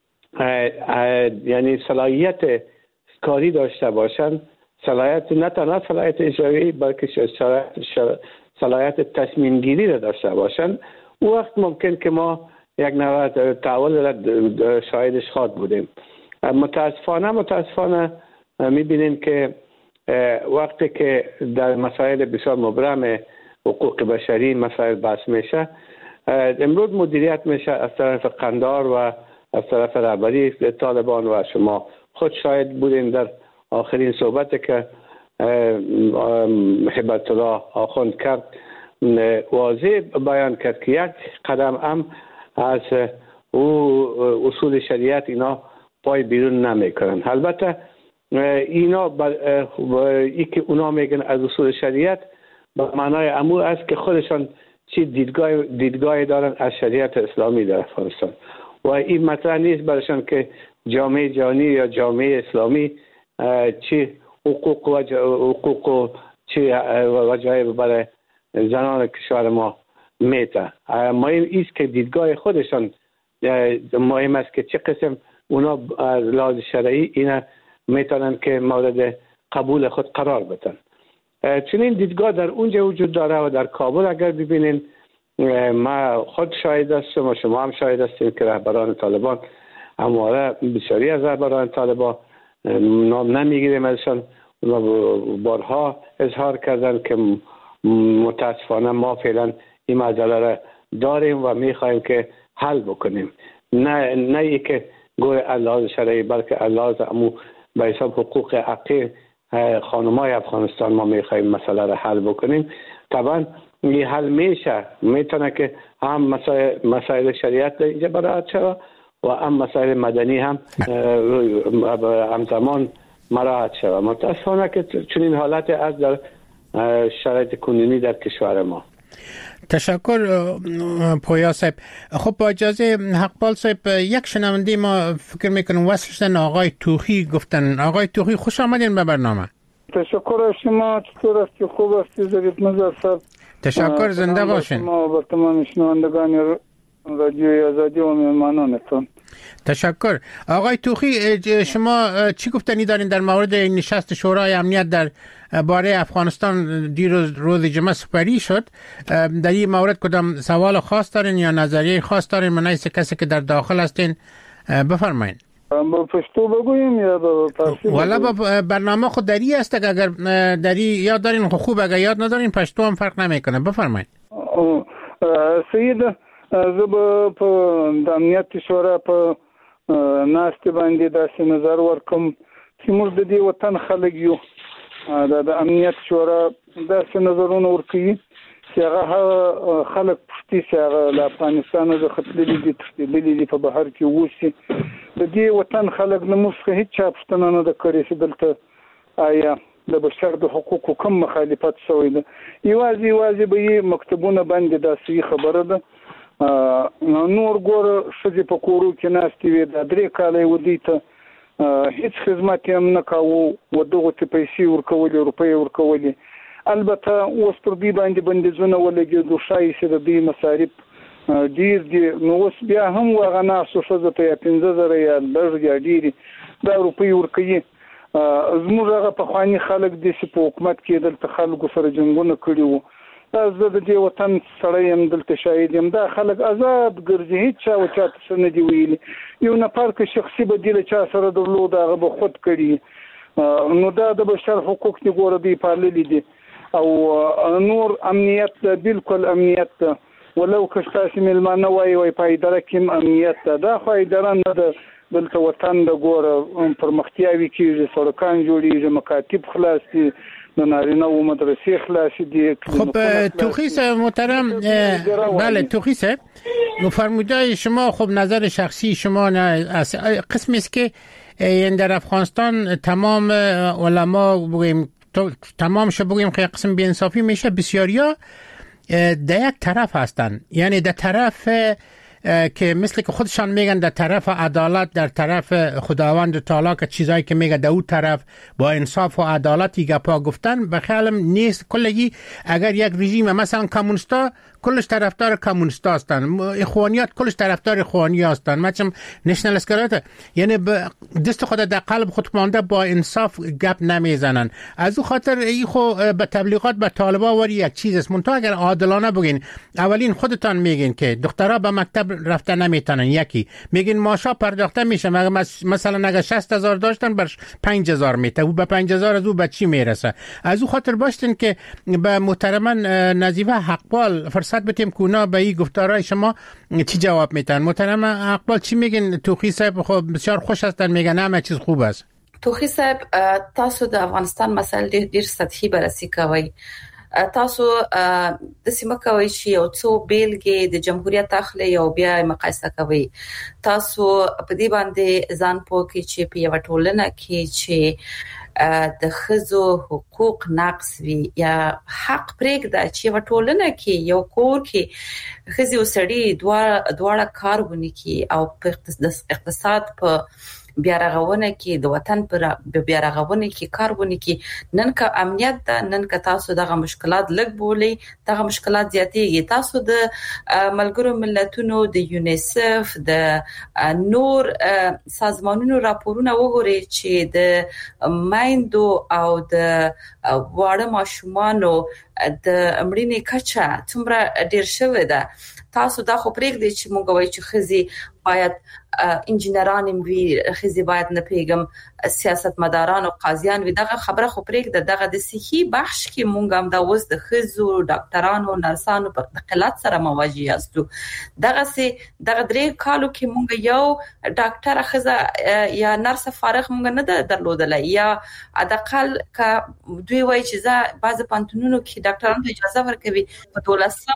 یعنی صلاحیت کاری داشته باشند، صلاحیت نه تنها صلاحیت اجرایی بلکه صلاحیت تصمیم گیری را داشته باشند، او وقت ممکن که ما یک نوع تحول را شاهدش خواهد بودیم. متاسفانه میبینیم که وقتی که در مسائل بسیار مبرم حقوق بشری مسائل بحث میشه، امروز مدیریت میشه از طرف قندهار و از طرف رهبری طالبان و شما خود شاهد بودین در آخرین صحبت که هبت الله آخوند کرد، واضح بیان کرد که یک قدم هم از او اصول شریعت اینا پای بیرون نمیکنن. البته اینا ای که اونا میگن از اصول شریعت به معنای عمو است که خودشان چی دیدگاهی دارن از شریعت اسلامی در افغانستان و این مطرح نیست برایشان که جامعه جهانی یا جامعه اسلامی چی حقوق و چی وجایب برای زنان کشور ما میته. مهم است که دیدگاه خودشان مهم است که چه قسم اونا از لحاظ شرعی اینا میتونن که مورد قبول خود قرار بدن. چنین دیدگاه در اونجا وجود داره و در کابل اگر ببینین، ما خود شاهد هستم و شما هم شاهد هستیم که رهبران طالبان همواره بسیاری از رهبران طالبان نام نمیگیریم ازشان بارها اظهار کردن که متاسفانه ما فعلا این مسئله را داریم و میخوایم که حل بکنیم، نه ای که گوی لحاظ شرعی بلکه لحاظ امو به حساب حقوق حقی خانمای افغانستان ما میخوایم مسئله را حل بکنیم. طبعا این حل میتونه که هم مسائل شریعت در اینجا براعت شود و هم مسائل مدنی هم همزمان مراعات شود. متاسفانه که چنین حالت از در شرایط کنونی در کشور ما. تشکر پویا صاحب. خب با اجازه حقپال صاحب، یک شنونده ما فکر میکنم وصل شدن آقای توخی گفتن. آقای توخی خوش آمدین به برنامه. تشکر از شما. چطور است؟ خوب است ظریف نظر صاحب؟ تشکر، زنده باشین. شما و تمام شنوندگان رادیوی آزادی و مهمانانتون تشکر. آقای توخی، شما چی گفتنی دارین در مورد نشست شورای امنیت در باره افغانستان دیروز روز جمعه سپری شد؟ در این مورد کدام سوال خاص دارین یا نظریه خاص دارین؟ منایس کسی که در داخل هستین بفرمایین. با پشتو بگویم یا با فارسی؟ والا با برنامه خود دری است که اگر دری یاد دارین خوب، اگر یاد ندارین پشتو هم فرق نمیکنه. بفرمایین. سید زه په د امنیت شورا په ناستې باندې داسې نظر ورکم چې موږ د دې وطن خلک یو. د امنیت شورا داسې نظرونه ورکوي چې هغه خلک پښتي چې هغه له افغانستانه څخه تللي دي په بهر کې اوسي. د دې وطن خلک نه موږ څخه هېڅ چا پوښتنه نه ده کړې چې دلته آیا د بشر د حقوقو کوم مخالفت شوی ده. یوازې به یې مکتبونه باندې دا صحیح خبره ده. نور ګوره ښځې په کورو کې ناستې وې، دا 3 کاله یې ودې ته هیڅ خدمت یې هم نه کاوه و دغوتې پیسې ورکولې، روپۍ ورکولې. البته اوس پر دوی باندې بندیزونه ولګېدو، ښایي چې د دوی مصارف ډېر دي. نو اوس بیا هم هغه ناستو ښځو ته یا 15,000 یا لږ یا ډېرې دا روپۍ ورکوي. زموږ هغه پخواني خلک دي چې په حکومت کې دلته خلکو سره جنګونه کړي وو. زه د دې وطن سړی یم، دلته شاهد یم. دا خلک آزاد ګرځي، هېڅ چا و چاته څه نه دي ویلي. یو نفر که شخصي بدیل چا سره درلود هغه به خود کړي. نو دا د بشر حقوق دي ګوره دوی پاللي دي. او نور امنیت بالکل امنیت ولو کشتاسي ملمانه وای پایدار کیم امنیت دا فایدار نه ده دلته وطن د ګوره پرمختیاوي کیږي سړکان جوړیږي مکاتب خلاص دي نارینه و مدرسې خلاص دي. خب توخیس محترم بله توخیس فرمودای شما خب نظر شخصی شما قسمی است که در افغانستان تمام علما بگیم تمام شو بگیم که قسم بی‌انصافی میشه بسیاریا در یک طرف هستن یعنی در طرف که مثل که خودشان میگن در طرف عدالت در طرف خداوند تعالی که چیزایی که میگه در اون طرف با انصاف و عدالتی گپا گفتن به خیالم نیست. کلگی اگر یک رژیم مثلا کمونیستا کلش طرفدار کمونیستا هستن اخوانیات کلش طرفدار اخوانی هستن مثلا نشنال اسکرات یعنی دست خود در قلب خود مانده با انصاف گپ نمیزنن. از او خاطر ای خو به تبلیغات به طالبا وری یک چیز است منتها اگر عادلانه بگین اولین خودتان میگین که دخترها به مکتب رفته نمیتونن یکی میگین ماشا پرداخته میشه مثلا اگر 60,000 داشتن بر 5,000 میته و به 5,000 از او به چی میرسه. از او خاطر باشین که به محترما نظیفه حقبال فرصت بتیم کونا به این گفتارهای شما چی جواب میتن. محترم حقبال چی میگین؟ توخی صاحب خب بسیار خوش هستن میگن همه چیز خوب است. توخی صاحب تاسو د افغانستان مسائل ډیر سطحي بررسي کوي. تاسو د سیمه کوي چې یو څو بیلګې د جمهوریت اخلي او بیا مقایسه کوي. تاسو په دې باندې ځان پوهی چې په یو ټولنه کې چې د خزو حقوق نقص وي یا حق پرېږده چې یو ټولنه کې یو کور کې خزي او سړي دواړه کارونه کوي او په اقتصاد په بیا رغونه کې د وطن پر بیا رغونه کې کارونه کې نن کا امنیت ده نن کا تاسو دغه مشکلات لګ بولي دغه مشکلات زیاتېږي. تاسو د ملګرو ملتونو د یونیسف د نور سازمانونو راپورونه وګورئ چې د مایندو او د واړه ماشومانو د امرینې کچه څومره ډیر شوې ده. تاسو دا خو پرېږدئ چې موږ وایو چې خزي باید انجینران وي خزي باید نه پیغام سیاستمداران او قاضیان وي دغه خبره خو پرېږده. دغه د صحي بخش کې موږ هم دا اوس د خزو ډاکټرانو نرسانو په قلت سره مواجه یاستو. دغه درې کالو کې موږ یو ډاکټر خزه یا نرس فارغ موږ نه درلودل یا ادقل ک دوی وایي چې ځا بعض پانتونونو کې ډاکټرانو اجازه ورکوي په 12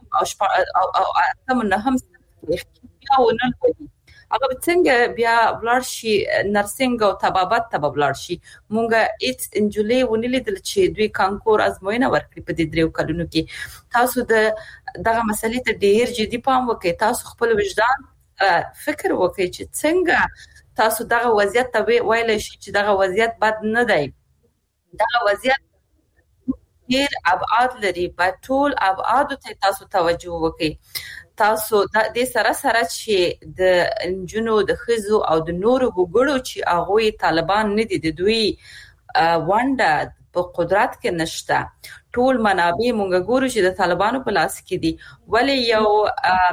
او نه هم او نه لوي هغه څنګه بیا ولارشي نرسنګ او طبابت ولارشي. مونږه ایت انجولي ونلیدل چې دوی کانکور ازموینه ورکړي په دې دریو کلونو کې. تاسو دغه مسلې ته ډیر جدي پام وکړئ. تاسو خپل وجدان فکر وکړئ چې څنګه تاسو دغه وضعیت ته ویل شي چې دغه وضعیت بد نه دی. دغه وضعیت ډیر ابعاد لري په ټول ابعاد ته تاسو توجه وکړئ. تاسو د سره چې د انجونو د خزو او د نورو وګړو چې هغه طالبان نه دي د دوی وانډه په قدرت کې نشته. ټول منابع مونږ ګورو چې د طالبانو په لاس کې دي. ولی یو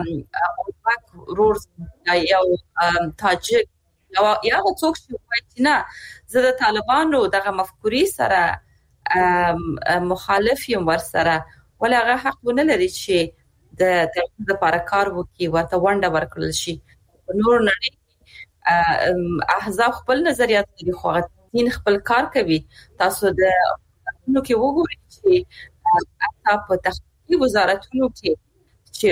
رورز یو تاجک یا څوک چې وایي نه زه د طالبانو دغه مفکوري سره مخالف یم ورسره ولی هغه حق ونه لري چې د لپاره کار وکړي ورته ونډه ورکړل شي. نور نړۍ احزاب خپل نظریات لري خو دین خپل کار کوي. تاسو د نو کې وګورئ چې په تخنیکی وزارتونو کې چې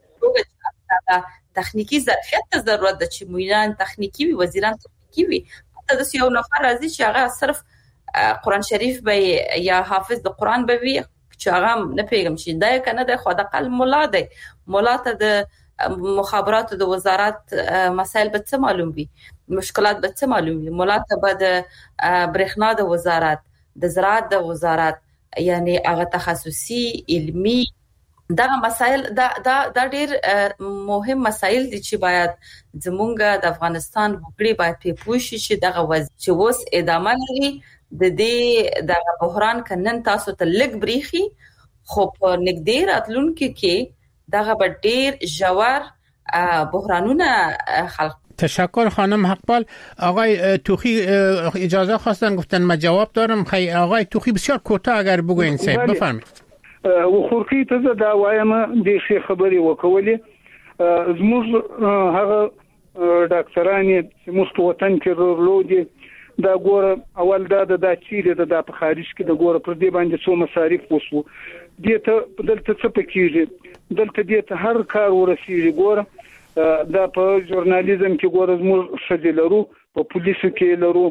تخنیکی ظرفیت ته ضرورت ده چې مویان تخنیکی وي وزیران تخنیکی وي. حتی د یو نفر راځي چې هغه صرف قرآن شریف به یا حافظ د قرآن به وي چې هغه نه پیغام شي دا کنه د خو د قلب مولا دی. مولا ته د مخابراتو د وزارت مسائل به څه معلوم وي مشکلات به څه معلوم وي. مولا ته به د برېښنا د وزارت د زراعت د وزارت یعنی هغه تخصصي علمي دغه مسائل دا ډېر مهم مسائل دي چې باید زمونږ د افغانستان وګړي باید په پوښي چې دغه وضعیت چې اوس ادامه لري د دې د بحران کنن تاسو ته لګ بریخي خو په نګدې راتلونکو کې دغه ډېر ژور بحرانونه خلق. تشکر خانم حقبال. آقای توخی اجازه خواستن گفتن من جواب دارم. آقای توخی بسیار کوتاه اگر بگوین سید بفرمایید. وخورقي ته دا وایم د شي خبري وکولې زموږ هغه ډاکټرانې چې موږ وطن کې ورلودي دا ګوره اول دا د چیرې د په خارج کې د ګوره پر دې باندې څو مصارف وسو دې ته دلته څه پکېږي دلته دې ته هر کار ورسیږي ګوره دا په ژورنالیزم کې ګوره زموږ شدي لرو په پولیسو کې لرو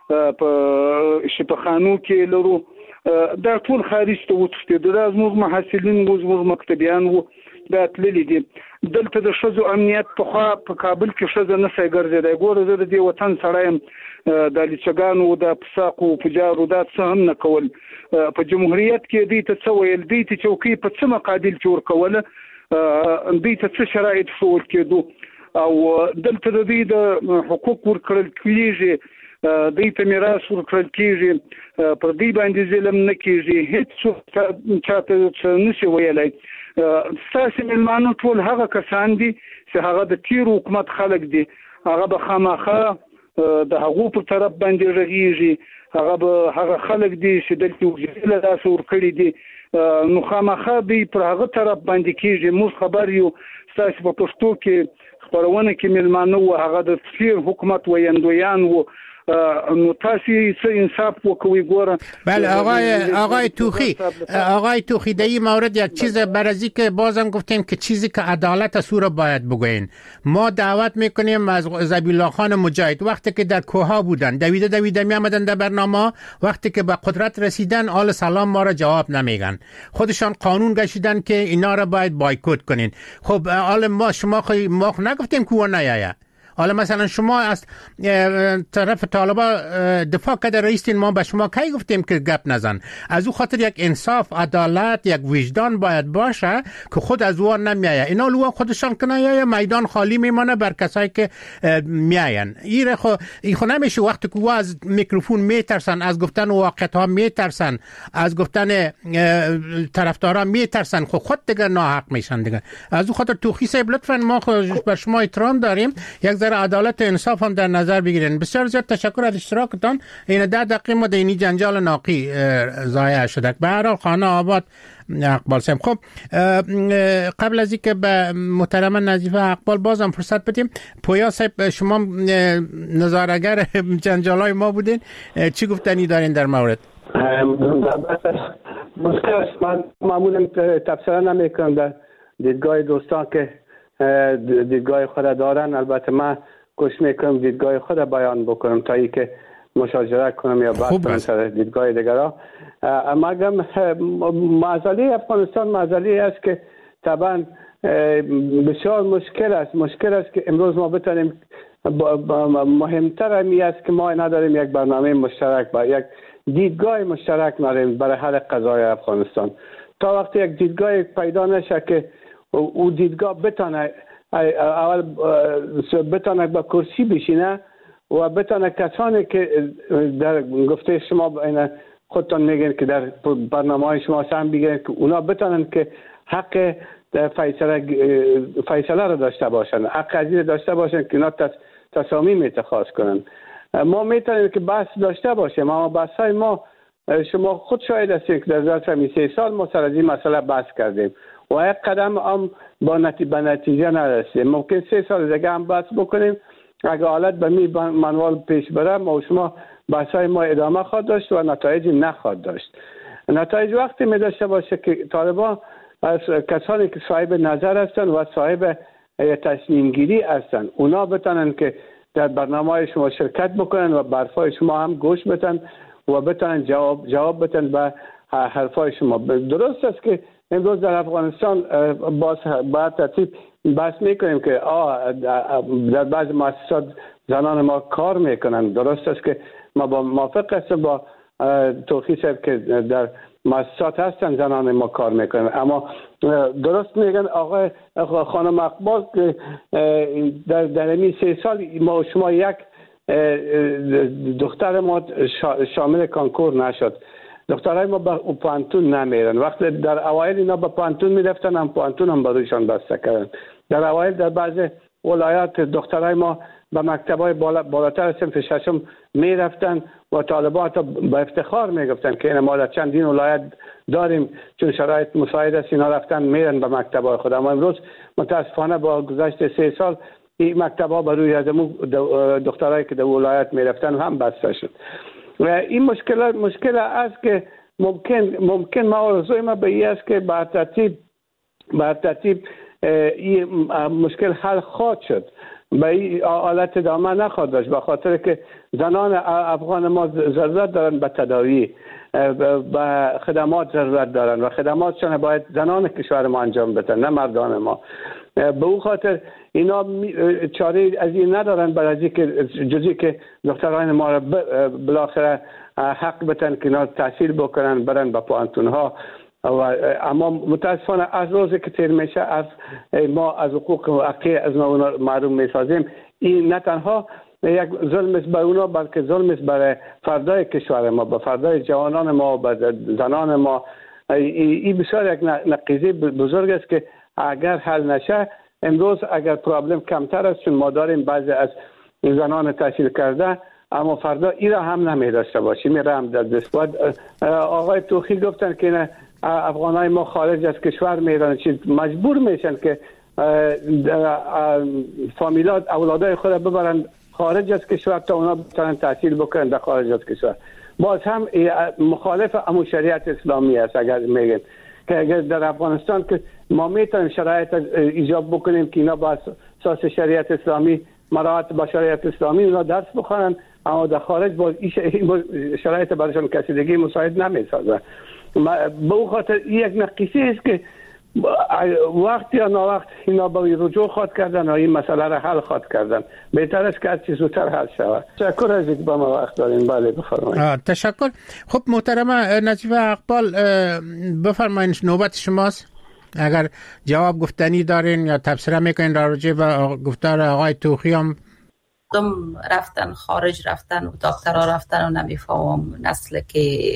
په شفاخانو کې لرو دا ټول خارج ته وتښتېدل دا زموږ محصلین وو زموږ مکتبیان وو دا تللی دي دلته د شذو امنیت په کابل کې شذ نه سي ګرځي ګوره زه د وطن سړایم د لچګانو د پساقو پجارو دا څه هم نه کول په جمهوریت کې دې ته څه ویل دې ته چوکي په څه مقادل چور کوله دې ته څه شرایط شول کېدو او دلته د دې د حقوق ورکړل کېږي دې ته میراث ورکړل کېږي پر دې باندې ظلم نه کېږي هیڅ چاته نشي ویلای ساسي ملمانو ټول هغه کسان دي چې هغه د تیر حکومت خلک دي هغه به خامخا د هغو په طرف باندې رغيږي هغه خلک دي چې دلته وجهله تاسو ور کړی دي نو خامخا به پر هغه طرف باندې کېږي موږ خبر یو تاسو په پښتو کې خبرونه کې ملمانو هغه د تیر حکومت ویندویان وو نو تاسو څه انصاف وکوي ګوره بله آقای توخی در این مورد یک چیز برازی که بازم گفتیم که چیزی که عدالت سو رو باید بگوین ما دعوت میکنیم از ذبیح خان مجاهد وقتی که در کوها بودن دویده می آمدن در برنامه وقتی که به قدرت رسیدن آل سلام ما را جواب نمیگن خودشان قانون گشیدن که اینا را باید بایکوت کنین خب آل ما نگفتیم که نیاید حالا مثلا شما از طرف طالبا دفاع کرده رئیستین ما به شما کی گفتیم که گپ نزن از او خاطر یک انصاف عدالت یک وجدان باید باشه که خود از وار نمیایه اینا لو خودشان کنه یا میدان خالی میمانه بر کسایی که میاین این خو نمیشه وقتی که از میکروفون میترسن از گفتن واقعیت ها میترسن از گفتن طرفدارا میترسن خود دیگه ناحق میشن دیگه از او خاطر توخی صاحب لطفا ما بر شما احترام داریم یک ذره عدالت و انصاف هم در نظر بگیرین بسیار زیاد تشکر از اشتراکتان این 10 دقیقه ما دینی جنجال ناقی ضایع شده به هر حال خانه آباد اقبال صاحب خب قبل از اینکه به محترم نظیفه اقبال بازم فرصت بدیم پویا صاحب شما نظارگر جنجالای ما بودین چی گفتنی دارین در مورد مشکل است من معمولا تفسیر نمیکنم در دیدگاه دوستان که دیدگاه خود دارن البته من گوش میکنم دیدگاه خود بیان بکنم تا ای که مشاجره کنم یا بحث کنم سر دیدگاه دیگرها مگم مسئله افغانستان مسئله است که طبعا بسیار مشکل است که امروز ما بتونیم مهمتر همی است که ما نداریم یک برنامه مشترک با یک دیدگاه مشترک نداریم برای حل قضای افغانستان تا وقتی یک دیدگاه پیدا نشه که او دیدگاه بتانه به کرسی بشینه و بتانه کسانی که در گفته شما خودتان میگن که در برنامه های شما هم بگن که اونا بتانن که حق فیصله رو داشته باشن حق قضیه داشته باشن که اونا تصامیم اتخاذ کنن ما میتونیم که بحث داشته باشیم اما بحث های ما شما خود شاهد هستید که در ظرف 3 سال ما سر از این مسئله بحث کردیم و یک قدم هم به نتیجه نرسیم ممکن 3 سال دیگه هم بحث بکنیم اگر حالت به می منوال پیش بره ما و شما بحثای ما ادامه خواهد داشت و نتایجی نخواهد داشت نتایج وقتی می داشته باشه که طالبان از کسانی که صاحب نظر هستن و صاحب تصمیم گیری هستن اونا بتونن که در برنامه شما شرکت بکنن و برفای شما هم گوش بدن و بتونن جواب بدن به حرفای شما درست است که امروز در افغانستان با ترتیب بحث میکنیم که در بعض مؤسسات زنان ما کار میکنن درست است که ما با موافق هستم با توخی صاحب که در مؤسسات هستن زنان ما کار میکنن اما درست میگن آقای خانم اقبال که در این 3 سال ما و شما یک دختر ما شامل کنکور نشد دخترای ما به پانتون نمیرن وقتی در اوایل اینا به پانتون میرفتن هم پانتون هم برویشان بسته کردن در اوایل در بعض ولایات دخترای ما به مکتب‌های بالاتر صنف ششم میرفتن و طالبات با افتخار میگفتن که ما در چندین ولایت داریم، چون شرایط مساعد است اینا رفتن میرن به مکتب‌های خود. اما امروز متاسفانه با گذشت 3 سال این مکتب‌ها بر روی از دخترایی که در ولایت میرفتن هم بسته شد و این مشکل است که ممکن ما آرزوی ما به این است که بر ترتیب این مشکل حل خواهد شد، به این حالت ادامه نخواهد داشت، به خاطر که زنان افغان ما ضرورت دارن به تداوی، به خدمات ضرورت دارن و خدماتشان باید زنان کشور ما انجام بدن نه مردان ما. به او خاطر اینا چاره از این ندارن برای جزی که دختران ما را بالاخره حق بدن که اینا تحصیل بکنن، برن به پوانتون ها. اما متاسفانه از روزی که تیر میشه از ما از حقوق و حقی از ما معلوم میسازیم، این نه تنها یک ظلم است بر اونا بلکه ظلم است برای فردای کشور ما، به فردای جوانان ما، به زنان ما. این بسیار یک نقیضه بزرگ است که اگر حل نشه، امروز اگر پرابلم کمتر است چون ما داریم بعضی از زنان تحصیل کرده، اما فردا این را هم نمی داشته باشیم، این را هم در دست باید. آقای توخی گفتن که افغانای ما خارج از کشور میرن، مجبور میشن که فامیلات اولادای خود ببرن خارج از کشور تا اونا بتونن تحصیل بکنن در خارج از کشور. باز هم مخالف امو شریعت اسلامی است. اگر میگن که اگر در افغانستان که ما میتونیم شرایط ایجاب بکنیم که اینا با اساس شریعت اسلامی مراعات با شریعت اسلامی اونا درس بخونن، اما در خارج با این شرایط برایشان کسیدگی مساعد نمیسازه. به او خاطر یک نقیصه است که وقت یا ناوقت اینا با رجوع خواهد کردن و این مسئله را حل خواهد کردن. بهتر است که هر چیز زودتر حل شود. تشکر از اینکه با ما وقت دارین. بله بفرمایید. تشکر. خب محترمه نجیبه اقبال، بفرمایید نوبت شماست. اگر جواب گفتنی دارین یا تبصره میکنین راجع به گفتار آقای توخی هم. رفتن خارج رفتن و دکترها رفتن و نمیفهمم نسل که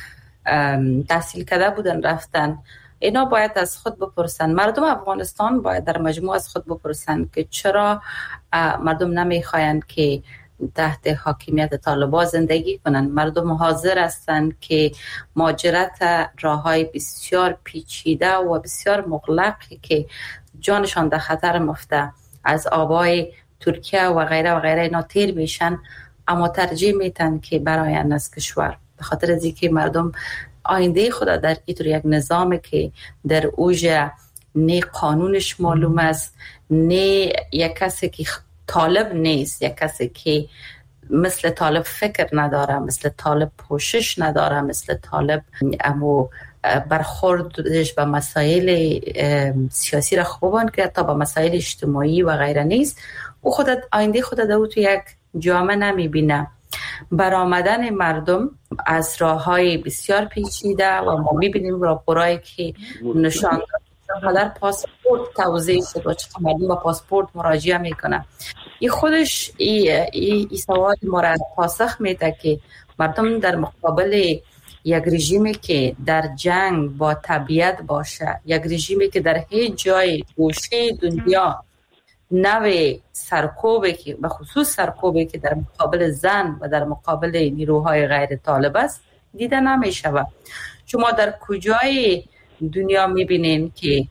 تحصیل کرده بودن رفتن. اینا باید از خود بپرسن، مردم افغانستان باید در مجموع از خود بپرسن که چرا مردم نمیخواین که تحت حاکمیت طالبان زندگی کنن. مردم حاضر هستند که مهاجرت راههای بسیار پیچیده و بسیار مغلقی که جانشان در خطر مفته از آبای ترکیه و غیره و غیره اینا تیر میشن، اما ترجیح میتن که براین از کشور، به خاطر از اینکه مردم آینده خدا در اینطور یک نظام که در اوج نه قانونش معلوم است، نه یک کسی که طالب نیست، یک کسی که مثل طالب فکر نداره، مثل طالب پوشش نداره، مثل طالب امو برخوردش به مسائل سیاسی را خوبان که تا به مسائل اجتماعی و غیره نیست، او خود آینده خود در تو یک جامعه نمیبینه. برآمدن مردم از راه‌های بسیار پیچیده و ما می‌بینیم راپورایی که نشان دادن پاسپورت توزیع شد و چطور مردم با پاسپورت مراجعه میکنه. این خودش این سوال ما را پاسخ میده که مردم در مقابل یک رژیمی که در جنگ با طبیعت باشه، یک رژیمی که در هیچ جای گوشه دنیا نوع سرکوبی که به خصوص سرکوبی که در مقابل زن و در مقابل نیروهای غیر طالب است دیده نمیشه. شما در کجای دنیا میبینین که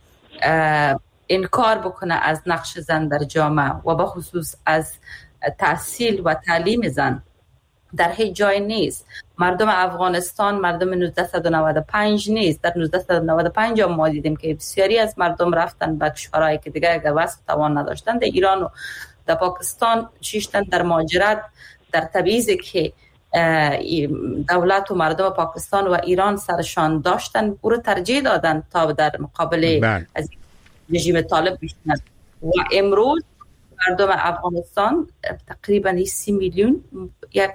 انکار بکنه از نقش زن در جامعه و به خصوص از تحصیل و تعلیم زن؟ در هیچ جای نیست. مردم افغانستان مردم 1995 نیست. در 1995 هم ما دیدیم که بسیاری از مردم رفتن به کشورهایی که دیگه اگر واسه توان نداشتن، در ایران و در پاکستان شیشتن در مهاجرت، در تبعیضی که دولت و مردم پاکستان و ایران سرشان داشتن او رو ترجیح دادن تا در مقابل از رژیم طالب بشن. و امروز مردم افغانستان تقریبا 30 میلیون یک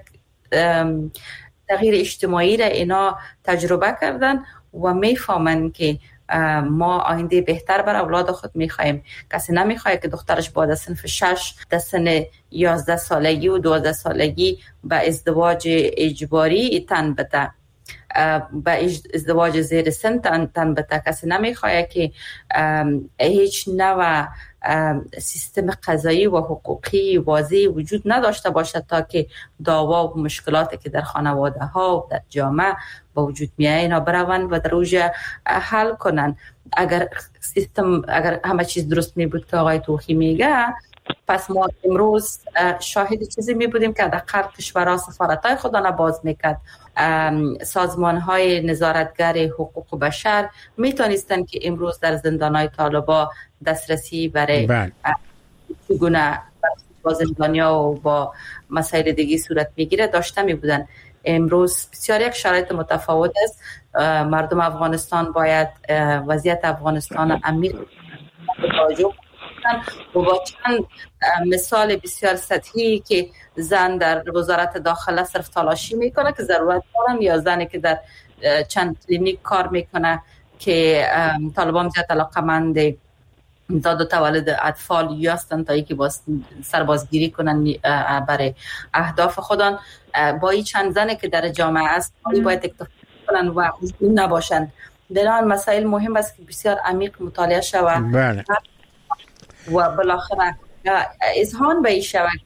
تغییر اجتماعی را اینا تجربه کردن و میفهمن که ما آینده بهتر بر اولاد خود میخوایم. کسی نمیخواد که دخترش بعد صنف 6 در سن 11 سالگی و 12 سالگی به ازدواج اجباری تن بده. به ازدواج زیر سن تن به کسی نمیخواه که هیچ نوع سیستم قضایی و حقوقی واضح وجود نداشته باشد تا که دعوا و مشکلاتی که در خانواده ها و در جامعه با وجود میاد اینا بروند و در اوج حل کنن. اگر همه چیز درست می بود که آقای توخی میگه، پس ما امروز شاهد چیزی می بودیم که در کشورها سفارت‌های خودانه باز میکرد، سازمان‌های نظارتگر حقوق بشر میتونستن که امروز در زندان‌های طالبان دسترسی برای چگونه با زندانیا و با مسائل دیگه صورت میگیره داشته می بودن. امروز بسیار یک شرایط متفاوت است. مردم افغانستان باید وضعیت افغانستان عمیق توجه و با چند مثال بسیار سطحی که زن در وزارت داخله صرف تلاشی میکنه که ضرورت دارن، یا زنی که در چند کلینیک کار میکنه که طالبان زیاد علاقمند امداد و تولد اطفال هستند تا اینکه سربازگیری کنن برای اهداف خودان. با این چند زنی که در جامعه است باید اکتفا کنن و نباشند. در آن مسائل مهم است که بسیار عمیق مطالعه شود و بالاخره اذهان به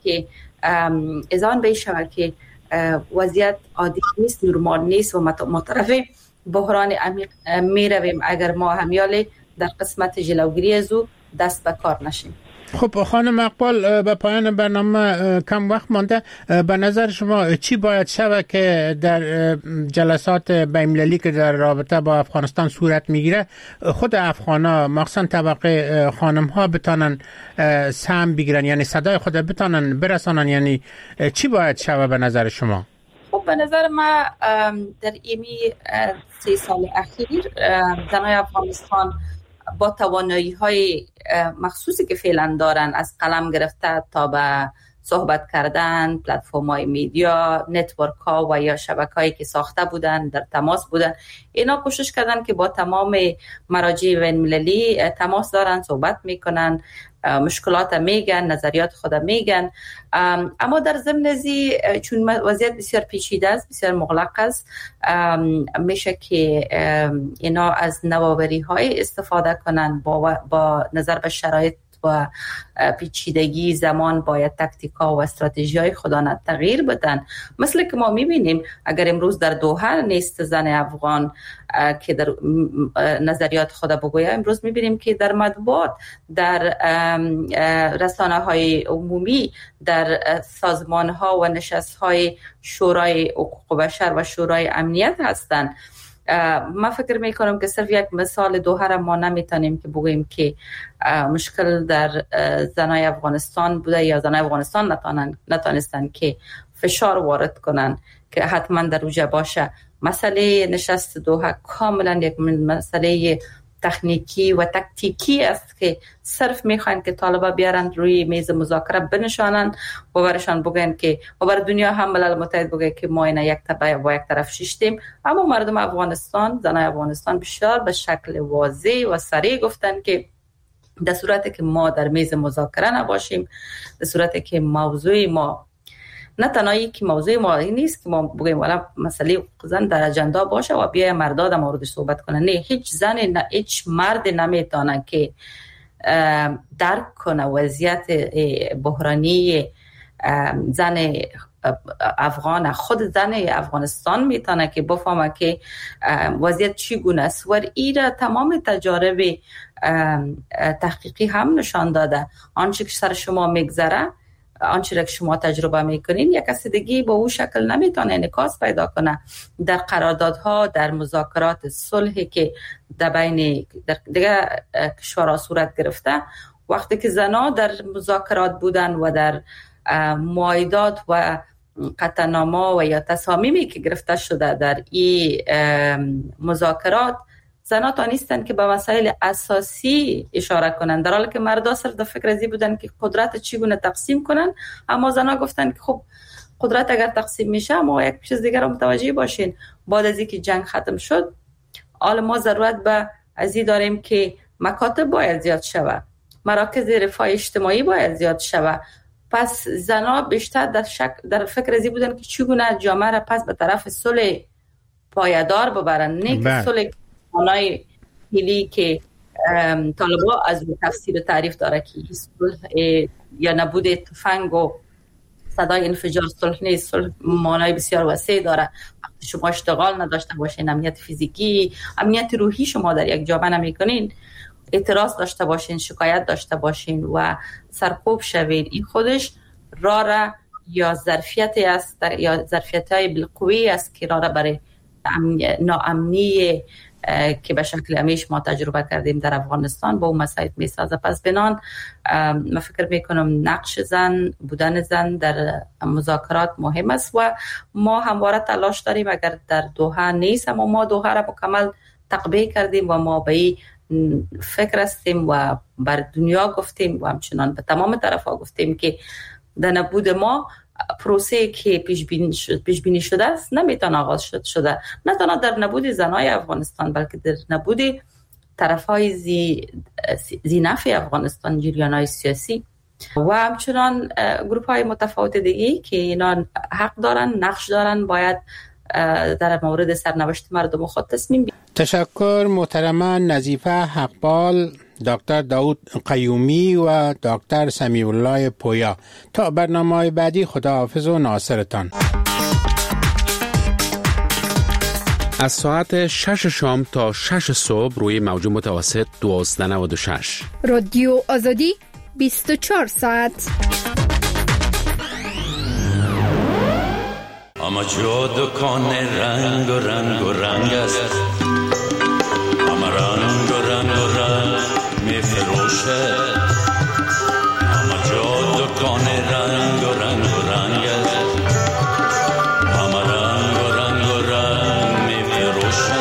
این شود که وضعیت عادی نیست، نرمال نیست و مطرف بحران عمیق می رویم اگر ما همیالی در قسمت جلوگیری از او دست به کار نشیم. خب خانم اقبال، به پایان برنامه کم وقت مانده. به نظر شما چی باید شود که در جلسات بین‌المللی که در رابطه با افغانستان صورت میگیره خود افغانا مخصوصا طبقه خانم ها بتانن سهم بگیرن، یعنی صدای خود بتانن برسانن؟ یعنی چی باید شود به نظر شما؟ خب به نظر ما در ایمی 3 سال اخیر زنای افغانستان با توانایی‌های مخصوصی که فعلا دارن، از قلم گرفته تا به صحبت کردن، پلتفرم‌های میدیا، نتورک‌ها و یا شبکه‌هایی که ساخته بودن، در تماس بودن، اینا کوشش کردن که با تمام مراجع بین‌المللی تماس دارن، صحبت میکنن، مشکلات میگن، نظریات خود میگن. اما در ضمن ازی چون وضعیت بسیار پیچیده است، بسیار مغلق است، میشه که اینا از نوآوری های استفاده کنن با نظر به شرایط و پیچیدگی زمان باید تاکتیکا و استراتژی های خودانه تغییر بدن. مثل که ما میبینیم اگر امروز در دوحه نیست زن افغان که در نظریات خود بگوید، امروز میبینیم که در مطبوعات، در رسانه های عمومی، در سازمان ها و نشست های شورای حقوق بشر و شورای امنیت هستند. ما فکر میکنم که صرف یک مثال دوحه را ما نمیتونیم که بگوییم که مشکل در زنای افغانستان بوده یا زنای افغانستان نتونستن که فشار وارد کنن که حتما در اوجه باشه. مسئله نشست دوحه کاملا یک مسئله تکنیکی و تکتیکی است که صرف میخوان که طالبا بیارن روی میز مذاکره بنشانن و برشان بگن که و بر دنیا هم ملل متحد بگه که ما اینا یک طرف شیشتیم. اما مردم افغانستان، زنای افغانستان بسیار به شکل واضح و صریح گفتن که در صورتی که ما در میز مذاکره نباشیم، در صورتی که موضوع ما نه تنهایی که موضوع ما نیست که ما بگیم والا مسئله زن در اجندا باشه و بیای مردا در موردش صحبت کنه، نه، هیچ زن نه هیچ مرد نمیتونه که درک کنه وضعیت بحرانی زن افغان، خود زن افغانستان میتونه که بفهمه که وضعیت چگونه است. و ایرا تمام تجارب تحقیقی هم نشان داده آنچه که سر شما میگذره، آنچه که شما تجربه میکنین، یک کسی دیگه با اون شکل نمیتونه انعکاس پیدا کنه. در قراردادها، در مذاکرات صلحی که در بین دیگه کشورها صورت گرفته، وقتی که زنها در مذاکرات بودن و در معاهدات و قطعنامه و یا تصامیمی که گرفته شده در این مذاکرات، زنها تانستن که به مسائل اساسی اشاره کنن، در حالی که مردا صرف در فکر ازی بودن که قدرت چگونه تقسیم کنن. اما زنها گفتن که خب قدرت اگر تقسیم میشه، اما یک چیز دیگر رو متوجه باشین، بعد از اینکه جنگ ختم شد، حالا ما ضرورت به ازی داریم که مکاتب باید زیاد شود، مراکز رفاه اجتماعی باید زیاد شود. پس زنها بیشتر در فکر ازی بودن که چگونه جامعه را پس به طرف صلح پایدار ببرن، نه که صلح معنای هیلی که طالبا از تفسیر و تعریف داره که صلح یا نبود تفنگ و صدای انفجار صلح نیست. صلح معنای بسیار وسیع داره. وقتی شما اشتغال نداشته باشین، امنیت فیزیکی، امنیت روحی شما در یک جامعه نمیکنین، اعتراض داشته باشین، شکایت داشته باشین و سرکوب شوین، این خودش راه یا ظرفیتی است یا ظرفیت‌های بالقوی است که راه برای ناامنی که به شکل همیش ما تجربه کردیم در افغانستان با اون مسائل میسازه. پس بنان من فکر میکنم نقش زن، بودن زن در مذاکرات مهم است و ما همواره تلاش داریم. اگر در دوحه نیست اما ما دوحه را مکمل تقبیه کردیم و ما به این فکر هستیم و بر دنیا گفتیم و همچنان به تمام طرفا گفتیم که در نبود ما پروسه که پیش بینی شده است نمیتونه آغاز شده، نه تنها در نبود زنای افغانستان بلکه در نبود طرفهای زی نفع افغانستان، جریانهای سیاسی و همچنان گروپ های متفاوت دیگه که اینا حق دارن، نقش دارن، باید در مورد سرنوشت مردم خود تصمیم بگیرن. تشکر محترمه نظیفه حقپال، دکتر داود قیومی و دکتر سمیع الله پویا. تا برنامه بعدی خداحافظ و ناصرتان. از ساعت 6 شام تا 6 صبح روی موج متوسط 1296 رادیو آزادی 24 ساعت. اما جا دکان رنگ و رنگ و رنگ است، اما رنگ و رنگ و رنگ می فروشه. اما جا دکان رنگ و رنگ و رنگ است، اما رنگ و رنگ و رنگ می فروشه.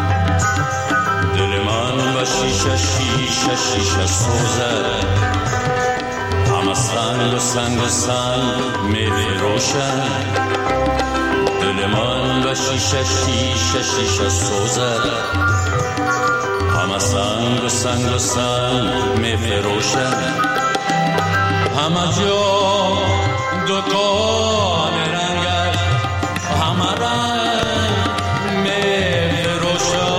دل من و شیشه شیشه شیشه سوزه، اما سنگ و سنگ و سنگ می فروشه. دل من و شیشه شیشه شیشه سوزه، همه سنگ و سنگ و سنگ می فروشه. همه جا دکان رنگ است، همه رنگ می فروشه.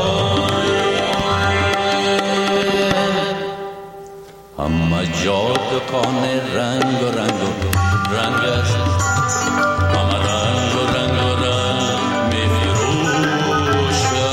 همه جا دکان رنگ و رنگ و رنگ است، همه رنگ و رنگ و رنگ می فروشه.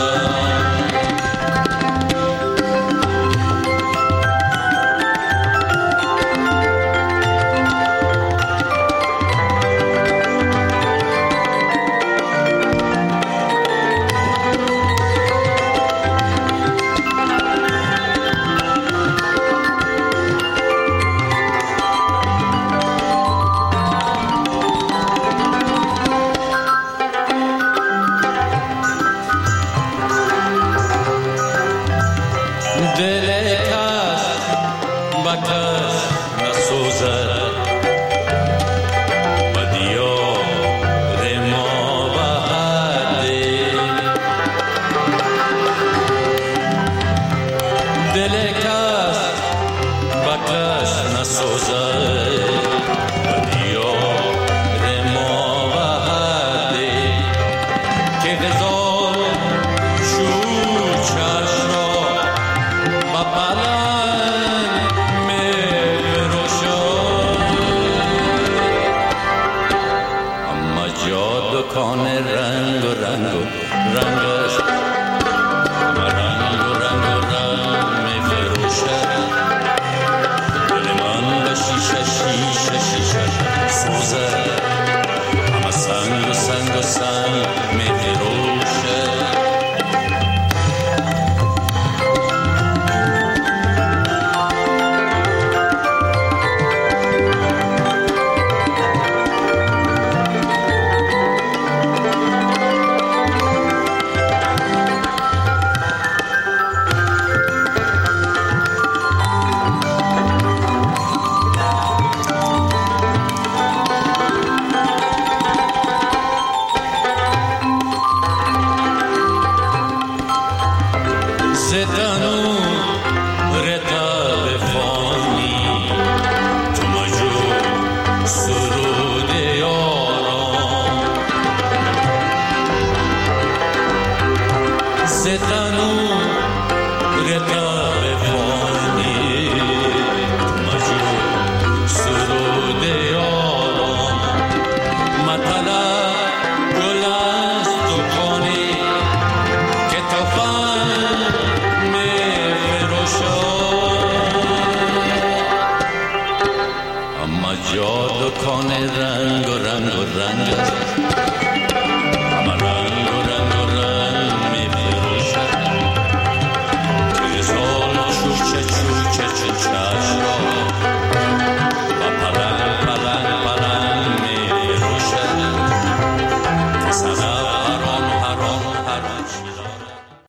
ستنو رقاب